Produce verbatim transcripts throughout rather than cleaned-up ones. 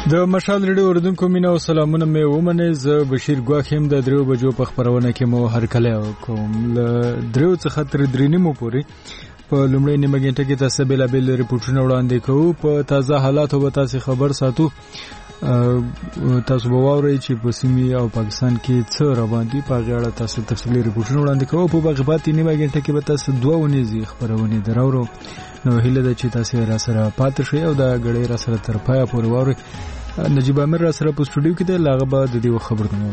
د مشال ریډیو اوریدونکو مینه او سلامونه مې ومنئ. زه بشیر ګواښ یم. د دریو بجو په خپرونه کې مو هرکلی کوم. له دریو څخه تر درې نیمو پورې په لومړۍ نیمه ګنټه کې تاسو بېلابېل ریپورټونه وړاندې کوو. په تازه حالاتو به تاسو خبر ساتو. تاسو به واورئ چې په سیمې او پاکستان کې څه روان دي. په هغې اړه تاسو تفصیلي ریپورټونه وړاندې کوو. په باقي پاتې نیمه ګنټه کې به تاسو دوه ونیزې خپرونې دراوړو. نو هیله ده چې تاسو را سره پاتې شئ او دا غړې را سره تر پایه پورې واورئ. نجیب امیر را سره په سټوډیو کې دی. لاغه به د دې خبرونه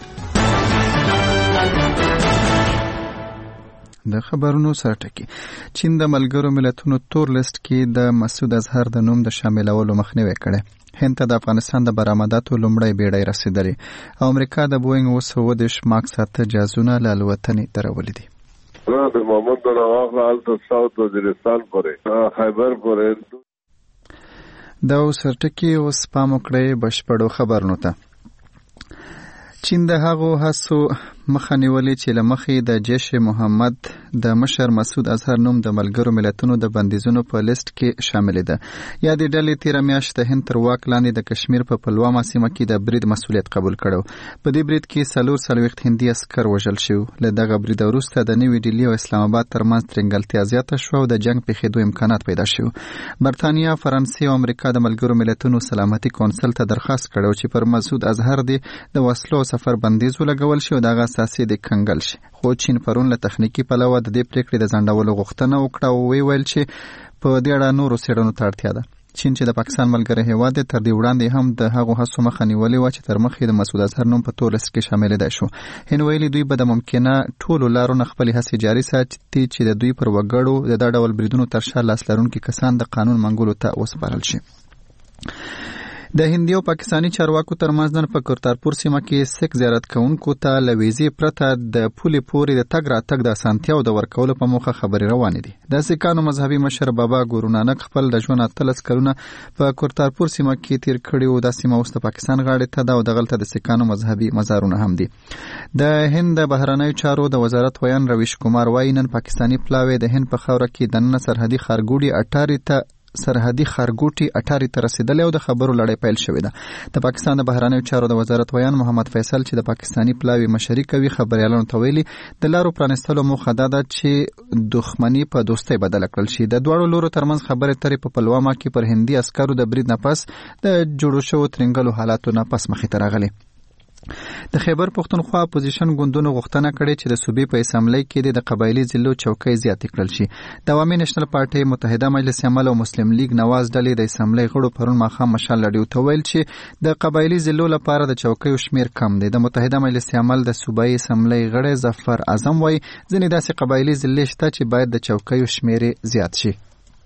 د خبرونو سره ټکی. چین د ملګرو ملتونو تور لیست کې د مسعود اظهر د نوم د شاملولو مخنیوي کړی. هند ته د افغانستان د برآمداتو لومړی بیړۍ رسیدلې او امریکا د بوینګ اوه سوه دېرش ماکس اته جهازونه له الوتنې درولي دي. د محمد نواز آل ساوث وزیرستان پورې خیبر پورې دا سرټکی اوس پام وکړئ بشپړو خبرونو ته. چین د هغو هڅو مخه نیولې چې له مخې د جیش محمد د مشر مسعود اظهر نوم د ملګرو ملتونو د بندیزونو په لیست کې شامل ده. یا د ډلې تیره میاشت د هند تر واک لاندې د کشمیر په پلوامه سیمه کې د برید مسؤلیت قبول کړو. په دې برید کې څلور څلوېښت هندي عسکر وژل شو. له دغه برید وروسته د نوې ډیلي او اسلام آباد ترمنځ ترنګلتیا زیاته شوه او د جنګ پیښېدو امکانات پیدا شو. برتانیا، فرانسې او امریکا د ملګرو ملتونو سلامتي کونسل ته درخواست کړو چې پر مسعود اظهر د وسلو سفر بندیز ولګول شي او دغه اساسي د کنګل شي. خو چین پرون له تخنیکی پلوه د دې پریکړې د ځنډولو غوښتنه وکړه او ویل چې په دې اړه نورو څېړنو ته اړتیا ده. چین چې د پاکستان ملګری هیواد دی تر دې وړاندې هم د هغو هڅو مخه نیولې وه چې تر مخکې د مسعود اظهر نوم په تور لیست کې شاملېدای شو. هند ویلي دوی به د ممکنه ټولو لارو نه خپلې هڅې جاري ساتي چې د دوی پر وګړو د دا ډول بریدونو تر شا لاس لرونکي کسان د قانون منګولو ته وسپارل شي. د هندي او پاکستاني چارواکو ترمنځ نن په کرتارپور سیمه کې سیک زیارت کوونکو ته له ویزې پرته د پولې پورې د تګ راتګ د اسانتیاو د ورکولو په موخه خبرې روانې دي. د سیکانو مذهبي مشر بابا ګورو نانک خپل د ژوند اتلس کلونه په کرتارپور سیمه کې تیر کړي او دا سیمه اوس د پاکستان غاړې ته ده او دغلته د سیکانو مذهبي مزارونه هم دي. د هند د بهرنیو چارو د وزارت ویان رویش کومار وایي نن پاکستاني پلاوی د هند په خاوره کې دننه سرحدي ښارګوټي اټاري ته سرحدي ښارګوټي اټاري ته رسیدلې او د خبرو لړۍ پیل شوې ده. د پاکستان د بهرنیو چارو د وزارت ویان محمد فیصل چې د پاکستاني پلاوی مشري کوي خبريالانو ته ویلي د لارو پرانستلو موخه دا ده چې دښمني په دوستۍ بدله کړل شي. د دواړو لورو ترمنځ خبرې اترې په پلوامه کې پر هندي عسکرو د برید نه پس د جوړو شوو ترنګلو حالاتو نه پس مخې ته راغلي. د خیبر پښتونخوا اپوزیشن ګوندونو غوښتنه کړې چې د صوبې په اسمبلی کې د قبایلی ضلعو چوکۍ زیاتې کړل شي. د عوامي نېشنل پارټۍ، متحده مجلس عمل او مسلم لیگ نواز ډلې د اسمبلی غړو پرون ماښام مشال لډیو ته ویل چې د قبایلی ضلعو لپاره د چوکیو شمیر کم دی. د متحده مجلس عمل د صوبایي اسمبلی غړی ظفر اعظم وایي ځینې داسې قبایلی ضلعې شته چې باید د چوکیو شمیر زیات شي.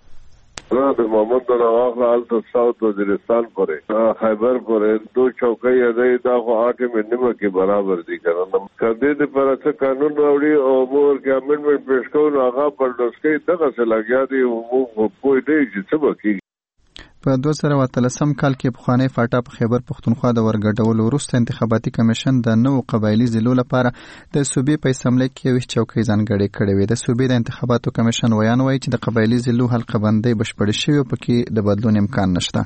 د محمد نواز آل ساوث وزیرستان پورې خیبر پورې دو چوکۍ دی دا خو آٹھ منیمه کې برابر دي کنه. کدی د پر څه قانون راوړي او مور کې امندمنت پیش کول هغه پر دسکې دغه څه لګیا دي او کوی دی چې څه وکړي. په دوه زره اتلسم کال کې پخوانی فاټا په خیبر پښتونخوا د ورګډولو وروسته انتخاباتي کمیشن د نوو قبایلی ضلعو لپاره د صوبې په اسمبلی کې یوه چوکۍ ځانګړې کړې وې. د صوبې د انتخاباتو کمیشن ویان وایي چې د قبایلی ضلعو حلقه بندۍ بشپړې شوې او پکې د بدلون امکان نشته.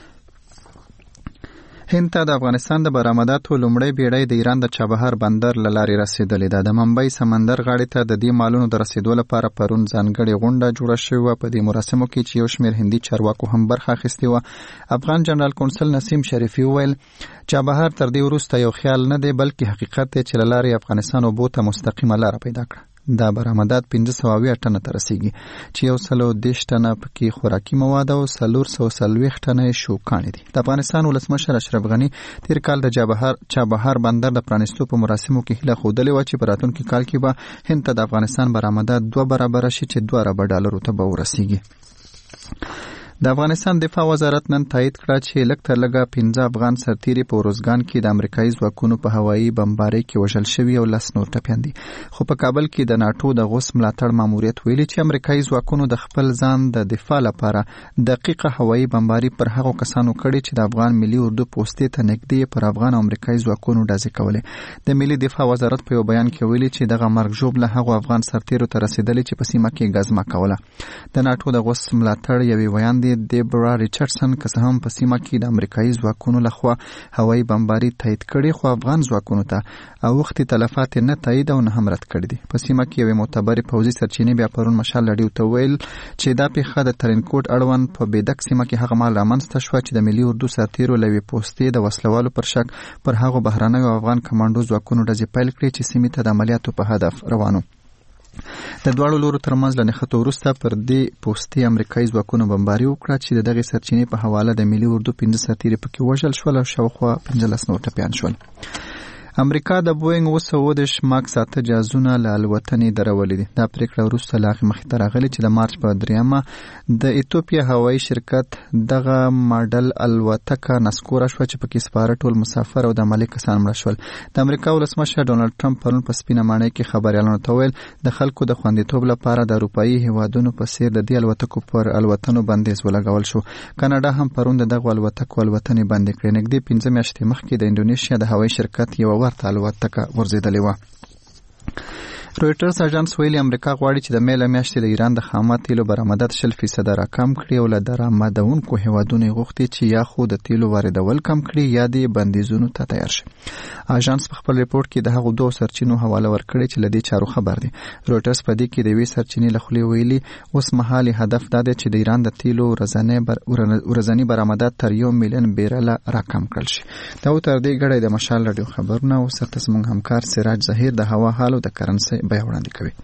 هند ته د افغانستان د برآمداتو لومړی بیړۍ د ایران د چابهار بندر له لارې رسیدلې ده. د ممبئی سمندر غاړې ته د دې مالونو د رسیدو لپاره پرون ځانګړې غونډه جوړه شوې وه. په دې مراسمو کې چې یو شمېر هندي چارواکو هم برخه اخیستې وه. افغان جنرال کونسل نسیم شریفي وویل چابهار تر دې وروسته یو خیال نه دی بلکې حقیقت دی چې له لارې افغانستان اوبو ته مستقیمه لاره پیدا کړه. دا برآمدات پنځه سوه اویا ټنه ته رسیږي چې یو سل او دېرش ټنه پکې خوراکي مواد او څلور سوه څلوېښت ټنه یې شوکاڼې دي. د افغانستان ولسمشر اشرف غني تیر کال د چابهار چابهار بندر د پرانیستو په مراسمو کې هیله ښودلې وه چې په راتلونکي کال کې به هند ته د افغانستان برآمدات دوه برابره شي چې دوه اربه ډالرو ته به ورسیږي. د افغانستان دفاع وزارت نن تایید کړه چې لږ تر لږه پنځه افغان سرتیري په اروزګان کې د امریکایي ځواکونو په هوایي بمبارۍ کې وژل شوي او لس نور ټپیان دي. خو په کابل کې د ناټو د غوث ملاتړ ماموریت ویلي چې امریکایي ځواکونو د خپل ځان د دفاع لپاره دقیقه هوایي بمباري پر هغو کسانو کړې چې د افغان ملي اردو پوستې ته نږدې پر افغان او امریکایي ځواکونو ډزې کولې. د ملي دفاع وزارت په یو بیان کې ویلي چې دغه مرګ ژوبله هغو افغان سرتیرو ته رسېدلې چې په سیمه کې ګزمه کوله. د ناټو د غوث ملاتړ یوې ویاندې دیبرا ریچارډسن که څه هم په سیمه کې د امریکایي ځواکونو لخوا هوایي بمباري تایید کړي خو افغان ځواکونو ته اوختي تلفات نه تایید او نه هم رد کړي دي. په سیمه کې یوې معتبرې پوځي سرچینې بیا پرون مشال لړیو ته ویل چې دا پیښه د ترینکوټ اړوند په بیدک سیمه کې هغه مهال رامنځته شوه چې د ملي اردو سرتیرو له یوې پوستې د وسلوالو پر شک پر هغو بهرنیو افغان کمانډو ځواکونو ډزې پیل کړې چې سیمې ته د عملیاتو په هدف روانو. د دواړو لورو ترمنځ له نښتو وروسته پر دې پوستې امریکایي ځواکونو بمباري وکړه چې د دغې سرچینې په حواله د ملي اردو پنځه سرتیري پکې وژل شول او شاوخوا پنځلس نور ټپیان شول. امریکا د بوینګ اوه سوه اوه دېرش ماکس اته جهازونه له الوتنې درولي دي. دا پریکړه وروسته له هغې مخې ته راغلې چې د مارچ په دریمه د ایتوپیا هوایي شرکت دغه ماډل الوتکه نسکوره شوه چې پکې سپاره ټول مسافر او د عملي کسان مړه شول. د امریکا ولسمشر ډونالډ ټرمپ پرون په سپینه ماڼۍ کې خبریالانو ته ویل د خلکو د خوندیتوب لپاره د اروپایي هیوادونو په څیر د دې الوتکو پر الوتنو بندیز ولګول شو. کاناډا هم پرون د دغو الوتکو الوتنې بندې کړې. نږدې پنځه میاشتې مخکې د انډونیشیا د هوایي شرکت یوه ورته الوتکه ورزیدلې وه. رویټرز اژانس ویلي امریکا غواړي چې د مې له میاشتې د ایران د خامه تیلو برآمدات شل فیصده راکم کړي او له درآمدونکو هیوادونو یې غوښتي چې یا خو د تیلو واردول کم کړي یا د بندیزونو ته تیار شي. اژانس په خپل ریپورت کې د هغو دوه سرچینو حواله ورکړې چې له دې چارو خبر دي. رویټرز په دې کې د یوې سرچینې له خولې ویلي اوس مهال هدف دا دی چې د ایران د تیلو ورځني برآمدات تر یو میلیون بیرله راکم کړل شي. دا و تر دې ګړی د مشال راډیو خبرونه او سرته زموږ همکار سراج ظهیر د هوا حال او د کرنسۍ بیه وړاندې کوي.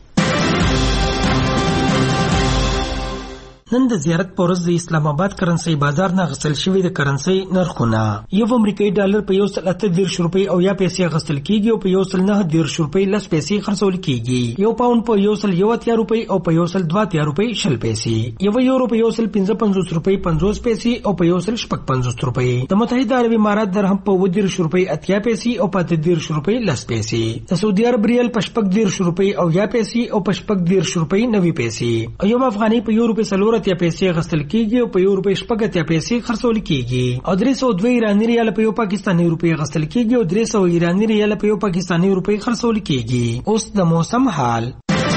نن د زیارت په ورځ د اسلام آباد کرنسۍ بازار نه غسل شوی د کرنسۍ نرخونه یو امریکایي ډالر په یو سل اته دېرش روپۍ او یا پیسې غسل کیږي او په یو سل نه دېرش روپۍ لس پیسې خرڅول کیږي. یو پاوند په یو سل یو اتیا روپۍ او په یو سل دوه اتیا روپۍ شل پیسې. یو یورو په یو سل پنځه پنځوس روپۍ پنځوس پیسې او په یو سل شپږ پنځوس روپۍ. د متحده عرب امارات درهم په اوه دېرش روپۍ اتیا پیسې او په اته دېرش روپۍ لس پیسې. د سعودي عرب ریال په شپږ دېرش روپۍ او یا پیسې او په شپږ دېرش روپۍ نوي پیسې. او یو افغانۍ په یو روپۍ څلور اتیا پیسې غسل کیږي او په یو روپۍ شپږ اتیا پیسې خرڅول کیږي. او درې سوه دوه ایراني ریال په یو پاکستاني روپۍ غسل کیږي او درې سوه ایراني ریال په یو پاکستاني روپۍ خرڅول کیږي. اوس د موسم حال.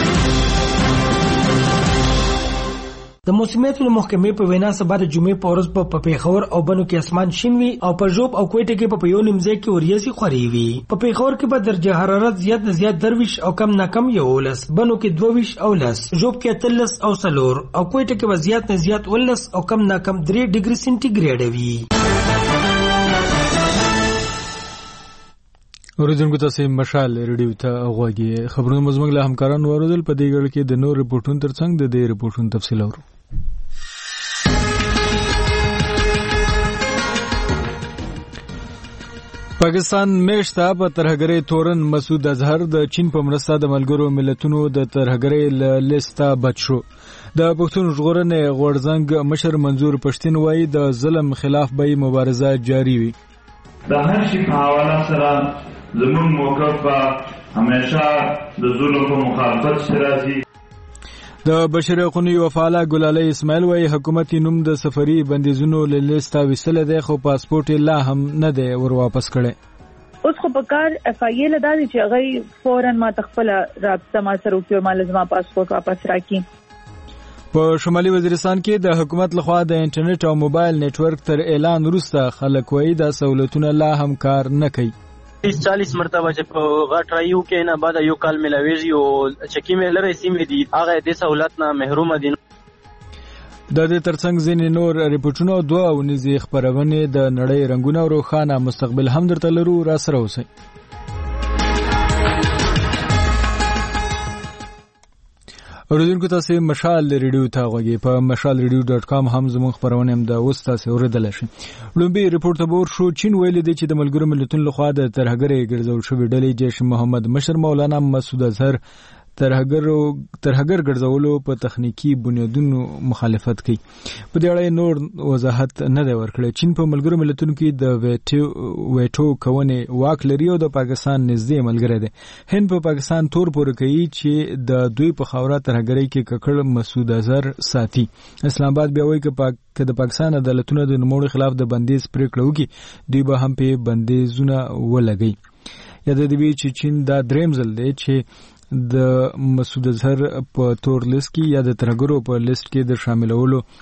د موسمیاتو د محکمې په وینا سبا د جمعې په ورځ په پیښور او بنو کې اسمان شین وي او په ژوب او کوټه کې په یو نیم ځای کې وریځې خوري وي. په پیښور کې به درجه حرارت زیات نه زیات درویش او کم نه کم یولس، بنو کې دوه او لس، ژوب کې اتلس او څلور او کوټه کې به زیات نه زیات ولس او کم نه کم درې ډیګري سنټیګریډ وي. اوریدونکو تاسو مشال ریډیو ته غوږی خبرونه مزمن له همکارانو اوریدل. په دې ګړ کې د نور ریپورتونو ترڅنګ د دې ریپورتونو تفصیل اورو. پاکستان میشته په ترهګرۍ تورن مسعود اظهر د چین په مرسته د ملګرو ملتونو د ترهګرۍ لیسته بچ شو. د پښتون ژغورنې غورځنګ مشر منظور پښتين وایي د ظلم خلاف به مبارزه جاری وي. د هر شي په حواله سره زموږ موقف به همیشه د ظلم په مخالفت سره راځي. د بشري حقوقو یو فعال ګلالۍ اسماعیل وایي حکومت نوم د سفري بندیزونو له لیسته ویستل دی خو پاسپورت لا هم نه دی ور واپس کړي. اوس خو په کار اف آی ای لدا دي چې هغه فورن ما تخپل رابطه ما سره وکړي او ملزمه پاسپورت واپس راکړي. په شمالي وزیرستان کې د حکومت لخوا د انټرنیټ او موبایل نتورک تر اعلان وروسته خلک وایي د سہولتونو لا هم کار نه کوي. چالیس مرتبه چې په غټ رایو کې نه بعد یو کال ملاویږي او چکی مې لري سیمې دي هغه د سہولت نه محروم دي. د دې ترڅنګ ځینې نور ریپورتونه او دوه ونیزي خبرونه د نړۍ رنگونه او روښانه مستقبل هم درته لرو. را سره اوسئ. اوریدونکو تاسو مشال ریډیو ته غوږی په مشال ریډیو ډاټ کام هم زموږ خبرونه هم د اوس تاسو اوریدل شي. لومبي ریپورت به شو چین ویل دي چې د ملګرو ملتونو لخوا د ترهګرۍ ګرځول شوی ډلې جیش محمد مشر مولانا مسعود اظهر ترهګر ترهګر ګرځولو په تخنیکی بنیادونو مخالفت کوي. په دې اړه نور وضاحت نه دی ورکړی. چین په ملګرو ملتونو کې د ویټو ویټو کونې واک لري او د پاکستان نږدې ملګری دی. هند په پاکستان تور پورې کوي چې د دوی په خاوره ترهګرۍ کې ککړ مسعود اظهر ساتي. اسلام آباد بیا وایي چې د پاکستان عدالتونو د نوموړي خلاف د بندیز پریکړه وکړي دوی به هم په بندیزونه ولګي. یا د دې چې چین دا دریم ځل دی چې د مسعود اظهر په تور لیست کې یا د ترهګرو په لیست کې د شاملولو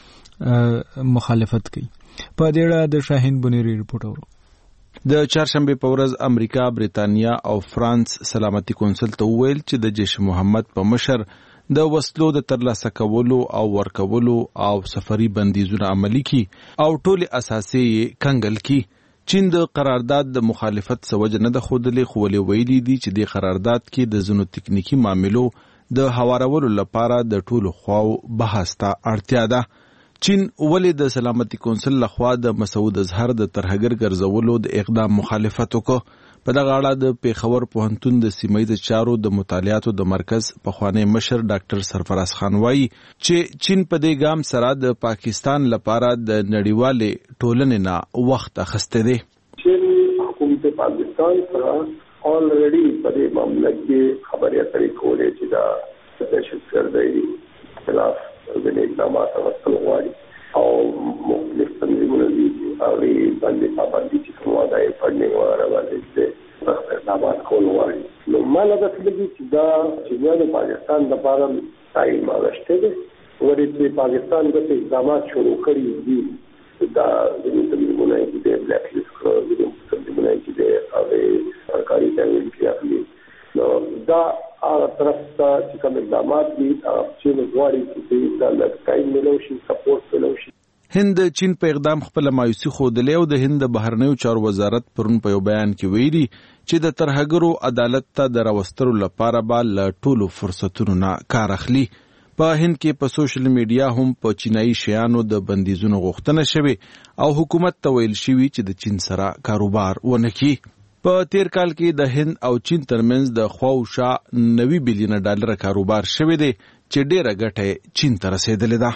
مخالفت کوي. په دې اړه د شاهین بنيري رپورټ اورو. د چهارشنبه په ورځ امریکا، بریتانیا او فرانس سلامتي کونسل ته وویل چې د جیش محمد په مشر د وسلو د ترلاسه کولو او ورکولو او سفري بندیزونه عملي کی او ټول اساسي کنګل کی. چین د قرارداد د مخالفت سوجه نه د خودلې خو ولې ویلي دي چې د قرارداد کې د زنو تکنیکی معاملو د هوارولو لپاره د ټولو خواو بحث ته اړتیا ده. چین ولې د سلامتي کونسل لخوا د مسعود اظهر د ترهګر ګرځولو د اقدام مخالفت وکړ؟ په دغه اړه د پیښور پوهنتون د سیمه ییز چارو د مطالعاتو د مرکز پخوانی مشر ډاکټر سرفراز خان وایي چې چین په دې ګام سره د پاکستان لپاره د نړیوالې ټولنې نه وخت اخیستی دی. چین حکومت پاکستان سره already په دې معاملې کې خبرې اترې کولې چې دا دهشتګردۍ خلاف د اقدامات غوښتل غواړي او مختلف تنظیمونه دي هغې باندې پابندي چې کومه ده یې فنډینګ وغیره باندې چې سخت اقدامات کول غواړي. نو ما له داسې لګي چې دا چینیانو پاکستان دپاره تعین اغوښتی دی ولې چې پاکستان داسې اقدامات شروع کړي دي دا زموږ تنظیمونه یې چې دی بلیک لیست کړه زموږ تنظیمونه یې چې دی هغې سرکاري تحویل کې اخلي. نو دا هغه طرف ته چې کوم اقدامات دي چې غواړي چې دا لږ ملو شي سپورټ ملو شي. هند چین په اقدام خپل مایوسي ښودلې او د هند بهرنیو چارو وزارت پرون په یو بیان کې ویلي چې د ترهګرو عدالت ته د راوستلو لپاره به له ټولو فرصتونو نه کار اخلي. په هند کې په سوشل میډیا هم په چینایي شیانو د بندیزونو غوښتنه شوې او حکومت ته ویل شوي چې د چین سره کاروبار ونه کړي. په تیر کال کې د هند او چین ترمنځ د خواوشا نوي بلیونه ډالر کاروبار شوی دی چې ډیره ګټه چین ته رسیدلې ده.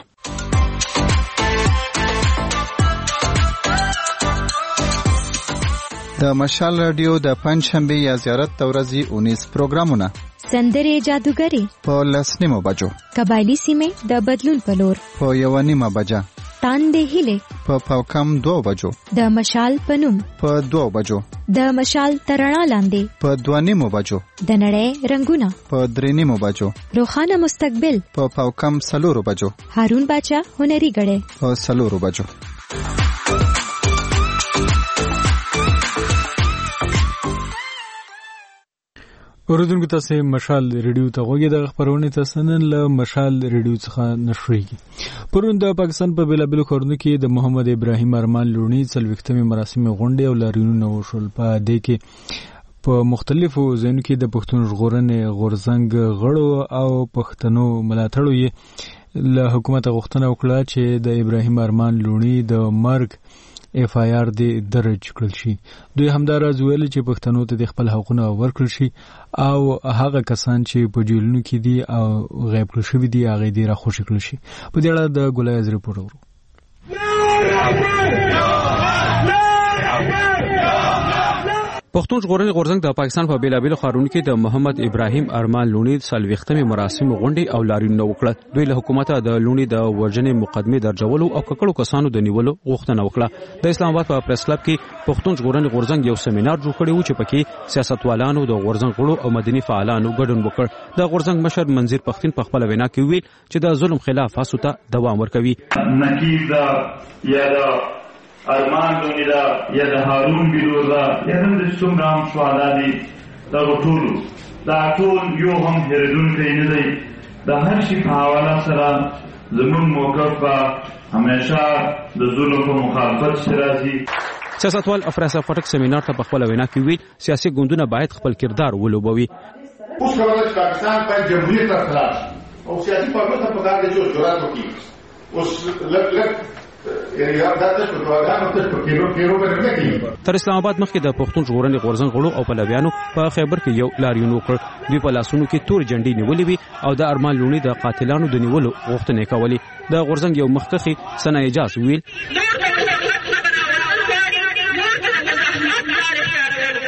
د مشال رادیو د پنځشنبه یا زیارت د ورځې اونیس پروګرامونه سندرې جادوګری په لسنیمو بجو، قبایلی سیمه د بدلون په لور په یو نیمه بجه، تاندې هیله په پاوکم دو بجو، د مشال پنوم په دو بجو، د مشال ترڼا لاندې په دوه نیمو بجو، د نړۍ رنگونه په درې نیمو بجو، روخانه مستقبل په پاوکم سلورو بجو، هارون باچا هنري غړې په سلورو بجو. اوریدونکو تاسو مشال ریډیو ته غوږی د خبرونه تاسو نن له مشال ریډیو څخه نشریږي. پرون د پاکستان په بیلابل خورنو کې د محمد ابراهیم ارمان لونی څلوېښتمې مراسم غونډې او لاریونونه وشول. په دې کې په مختلفو ځایونو کې د پښتون ژغورنې غورځنګ غړو او پښتنو ملاتړو یې له حکومت غوښتنه وکړه چې د ابراهیم ارمان لونی د مرګ اف آی آر دی درج کړل شي. دوی همداراز ویل چې پښتنو ته د خپل حقوقونه ورکړل شي او هغه کسان چې په جیلونو کې دي او غیب کړل شوي دي هغه دې راخوشي کړل شي. په دې اړه د ګلایز رپورټ اورو. پښتون ژغورنې غورځنګ د پاکستان په بیلابل ښارونو کې د محمد ابراهیم ارمان لونی څلوېښتمې مراسم غونډې او لاریونونه وکړه. دوی له حکومت د لونی د وژنې مقدمې درجولو او ککړو کسانو د نیولو غوښتنه وکړه. د اسلام آباد په پریس کلب کې پښتون ژغورنې غورځنګ یو سیمینار جوړ کړی و چې پکې سیاستوالانو د غورځنګ غړو او مدني فعالانو ګډون وکړ. د غورځنګ مشر منظر پښتين په خپل وینا کې ویل چې د ظلم خلاف هڅو ته دوام ورکوي. نقیب دا یا دا ارمان لونی دا یا د هارون بیلور دا یا هم د څومره هم شهدا دي دغه ټولو دا ټول یو هم هېرېدونکی نه دی. د هر شي په حواله سره زموږ موقف به همیشه د ظلم په مخالفت کې راځي. سیاستوال افراسا فټک سیمینار ته په خپل وینا کې ویل سیاسي ګوندونه باید خپل کردار ولوبوي. اوس کولای شي پاکستان په جمهوریت سره خلاص او سیاسي پالیسي په کار کې چې جوړات وکړي. اوس لک لک تر اسلام آباد مخکې د پښتون ژغورنې غورځنګ غړو او پلویانو په خیبر کې یو لاریون وکړ. دوی په لاسونو کې تور جنډې نیولې وي او د ارمان لونی د قاتلانو د نیولو غوښتنې کولې. د غورځنګ یو مخکښي ثنا اجاز ویل د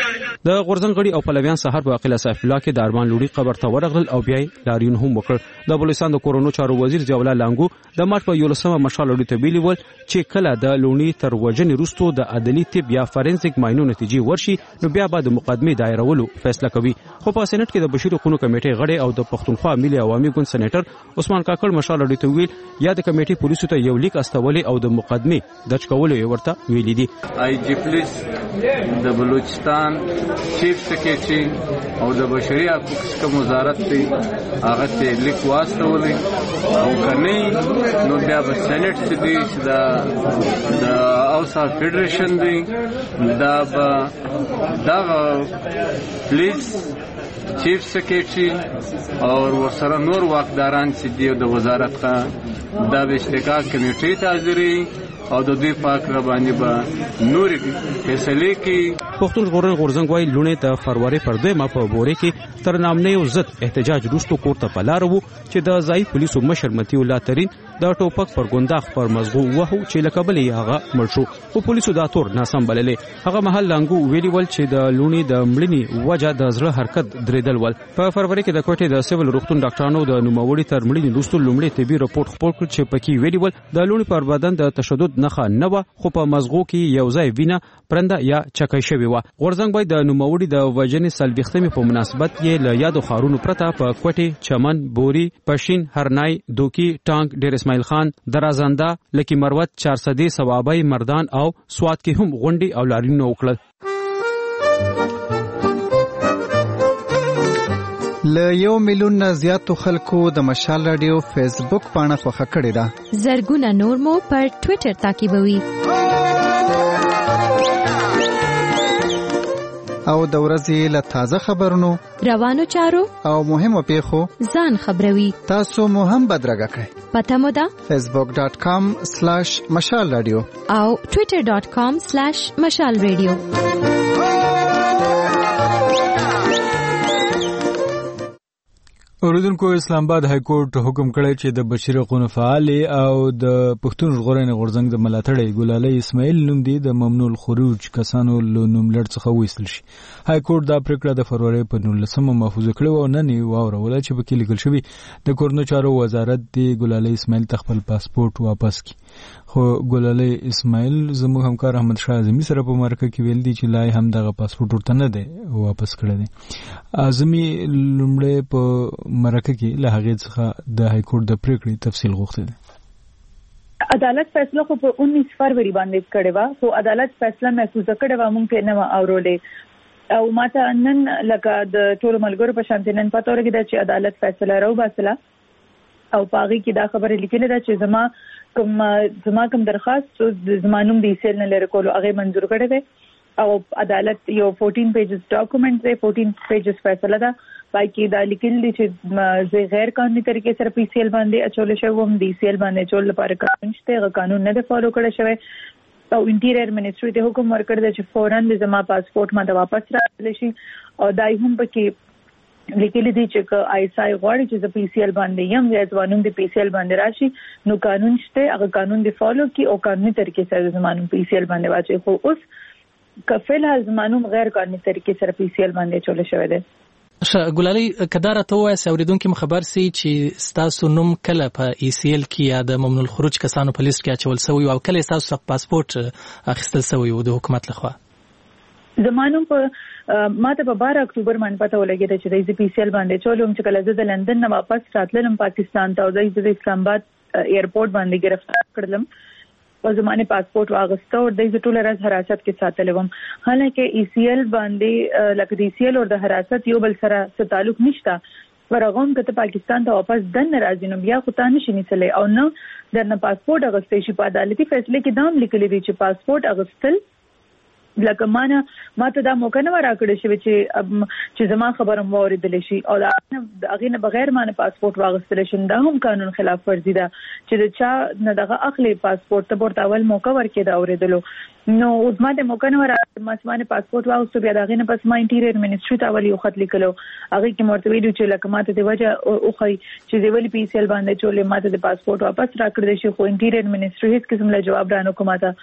د غورځنګ غړي او پلویان سحر په قلعه سیف الله کې د ارمان لوړي قبر ته ورغلل او بیا لاریون هم وکړ. د بلوچستان د کورونو چارو وزیر ضیاء الله لانګو د مارچ په یولسمه مشال لوړي ته ویلي ول چې کله د لوڼي تر وجنې وروسته د عدلي طب یا فورنزیک ماینو نتیجې ورشي نو بیا به د مقدمې دایرولو فیصله کوي. خو په سېنات کې د بشیر حقوقو کمیټې غړي او د پښتونخوا ملي عوامي ګوند سېنیټر عثمان کاکړ مشال لوړي ته ویل یا د کمیټې پولیسو ته یو لیک استولې او د مقدمې درج کولو یې ورته ویلي دي. آی جی پولیس د بلوچستان چیف سکریټري او د بشري حقوقو وزارت دی هغه ته لیک واستولې او کني نو بیا په سېنات کې دی چې دا د اوسا فدریشن دی دا به دا پولیس چیف سکریټري او ورسره نور واکداران چې دی د وزارت کا دا به اشتراک کمیټې ته حاضرې او د دوی پاک ربانی با نور فیصله کی. پښتون ژغورنې غورځنګ وايي لونه د فروری پر دوه ما په بوري کې تر نامنې او ضد احتجاج وروسته کوړه په لار وو چې د ځای پولیسو مشر متي الله ترين د ټوپک پر ګونداخ پر مزغو وهو چې لکبلې هغه مړ شو او پولیسو دا تور ناسم بللې. هغه محل لانګو ویلي ول چې د لونی د مړینی وجه د زړه حرکت درېدل ول. په فروری کې د کوټې د سیول روغتون ډاکټرانو د نوموړي تر مړینی وروسته لومړی طبي رپورت خپل کړ چې پکې ویلي ول د لونی پر بدن د تشدد نخا نه و خو په مزغو کې یو ځای وینه پرنده یا چکای شوی و. غورځنګ باید د نوموړي د وجنې سلويختمې په مناسبت یې له یادو خارونو پرته په کوټې، چمن، بوري، پښین، هرنای، دوکی، ټانک، ډیر اسماعیل خان، درازنده، لکی مروت، چارسدی، ثوابای، مردان او سوات کې هم غونډي او لاریون وکړل. له یو میلیون نه زیاتو خلکو د مشال رادیو فیسبوک پاڼه خوښه کړې ده. زرګونه نور مو پر ټوئیټر تعقیبوي. او د ورځې له تازه خبرونو، روانو چارو او مهمو پیښو ځان خبروي. تاسو مو هم بدرګه کړئ. پته مو ده فیسبوک ډاٹ کام سلیش مشال رادیو او ټوئیټر ډاٹ کام سلیش مشال رادیو. اوریدونکو، اسلام آباد های کورټ حکم کړی چې د بشیر حقوقو فعال او د پښتون ژغورنې غورځنګ د ملاتړی ګلالۍ اسماعیل نوم دی د ممنوع الخروج کسانو له نوملړ څخه وایستل شي. های کورټ دا پریکړه د فروری په نولسمه محفوظه کړې او نن یې واوروله چې پکې لیکل شوی د کورنو چارو وزارت دی ګلالۍ اسماعیل خپل پاسپورت واپس کړي. خو ګلالۍ اسماعیل زموږ همکار احمد شاه اعظمي سره په مرکه کې ویل دي چې لای هم دغه پاسپورت ورته نه دی واپس کړی دی. اعظمي لومړی په مرکه کې له هغې څخه د های کورټ د پریکړې تفصیل غوښته ده. عدالت فیصله خو په انیس فروری باندې کړې و، خو عدالت فیصله محفوظه کړې و، مونږ نه و اورولې او ماته نن لکه د ټول ملګرو په شان نن پته ورګه چې عدالت فیصله راو باسله او پاغي کې دا خبره لیکلې ده چې زما کوم زما کوم درخواست زمانوم د ایسل نه لري کولو هغه منزور کړی دی او عدالت یو چودہ پیجز ډاکومنٹ دی، چودہ پیجز فیصله ده پای کې دا لیکل دي چې زه غیر قانوني طریقې سره پی سی ایل باندې اچول شوم، دی سی ایل باندې چول لپاره قانون شته، غو قانون نه دی فالو کړی شوی او انټیریر منسټری ته حکم ورکړ دی چې فوراً د زما پاسپورت ما د واپس راځل شي او دای هم پکې لیکل دي چې آیسای غواړي چې د پی سی ایل باندې یم یا ځوانوم د پی سی ایل باندې راشي نو قانون شته، هغه قانون دی فالو کی او قانوني طریقې سره زمانوم پی سی ایل باندې واچي. خو اوس کفل زمانوم غیر قانوني طریقې سره پی سی ایل باندې چول شوی دی. ګلالۍ کدار ته وایي اوریدونکو خبر سي چې تاسو نوم کله په ای سی ایل کې یا د ممنوع الخروج کسانو په لیست کې اچول شوی او کله تاسو پاسپورت اخیستل شوی و د حکومت لخوا؟ زمانوم په ماته په بارہ اکتوبر باندې پته ولګی چې د پی سی ایل باندې چولم چې کله زه د لندن نه واپس راتلم پاکستان ته او د اسلام آباد ایرپورټ باندې گرفتار کړلم او زمانه پاسپورت واغسته او د ټول راز حراست کې ساتل وم. حالانکه ای سی ایل باندې لکه ای سی ایل او د حراست یو بل سره څه تعلق نشته، ورغون کته پاکستان ته واپس دن راځي نو بیا خو تانه شي نسلې او نو درنه پاسپورت اغستې شي. په عدالتي فیصله کې دام لیکلي دي چې پاسپورت اغستل لکه مانه ماته دا موقع نه راکړی شي چې چې زما خبره مو اوریدل شي او دا هغه نه بغیر مانه پاسپورت واغستل شي. دا هم قانون خلاف ورزي ده چې د چا نه دغه اخلي پاسپورت ته ورته اول موقع ورکړي دا اوریدلو نو اوس ماته موقع نه راکړی ما سمانه پاسپورت واغستو بیا دغه نه پس ما انټیریر منسټری ته اول یو خط لیکلو هغه کې مرته ویلو چې لکه ماته د وجه او خي چې دی ویل پی سی ایل باندې چولې ماته د پاسپورت واپس راکړی شي خو انټیریر منسټری هیڅ قسم له جواب رانه کومه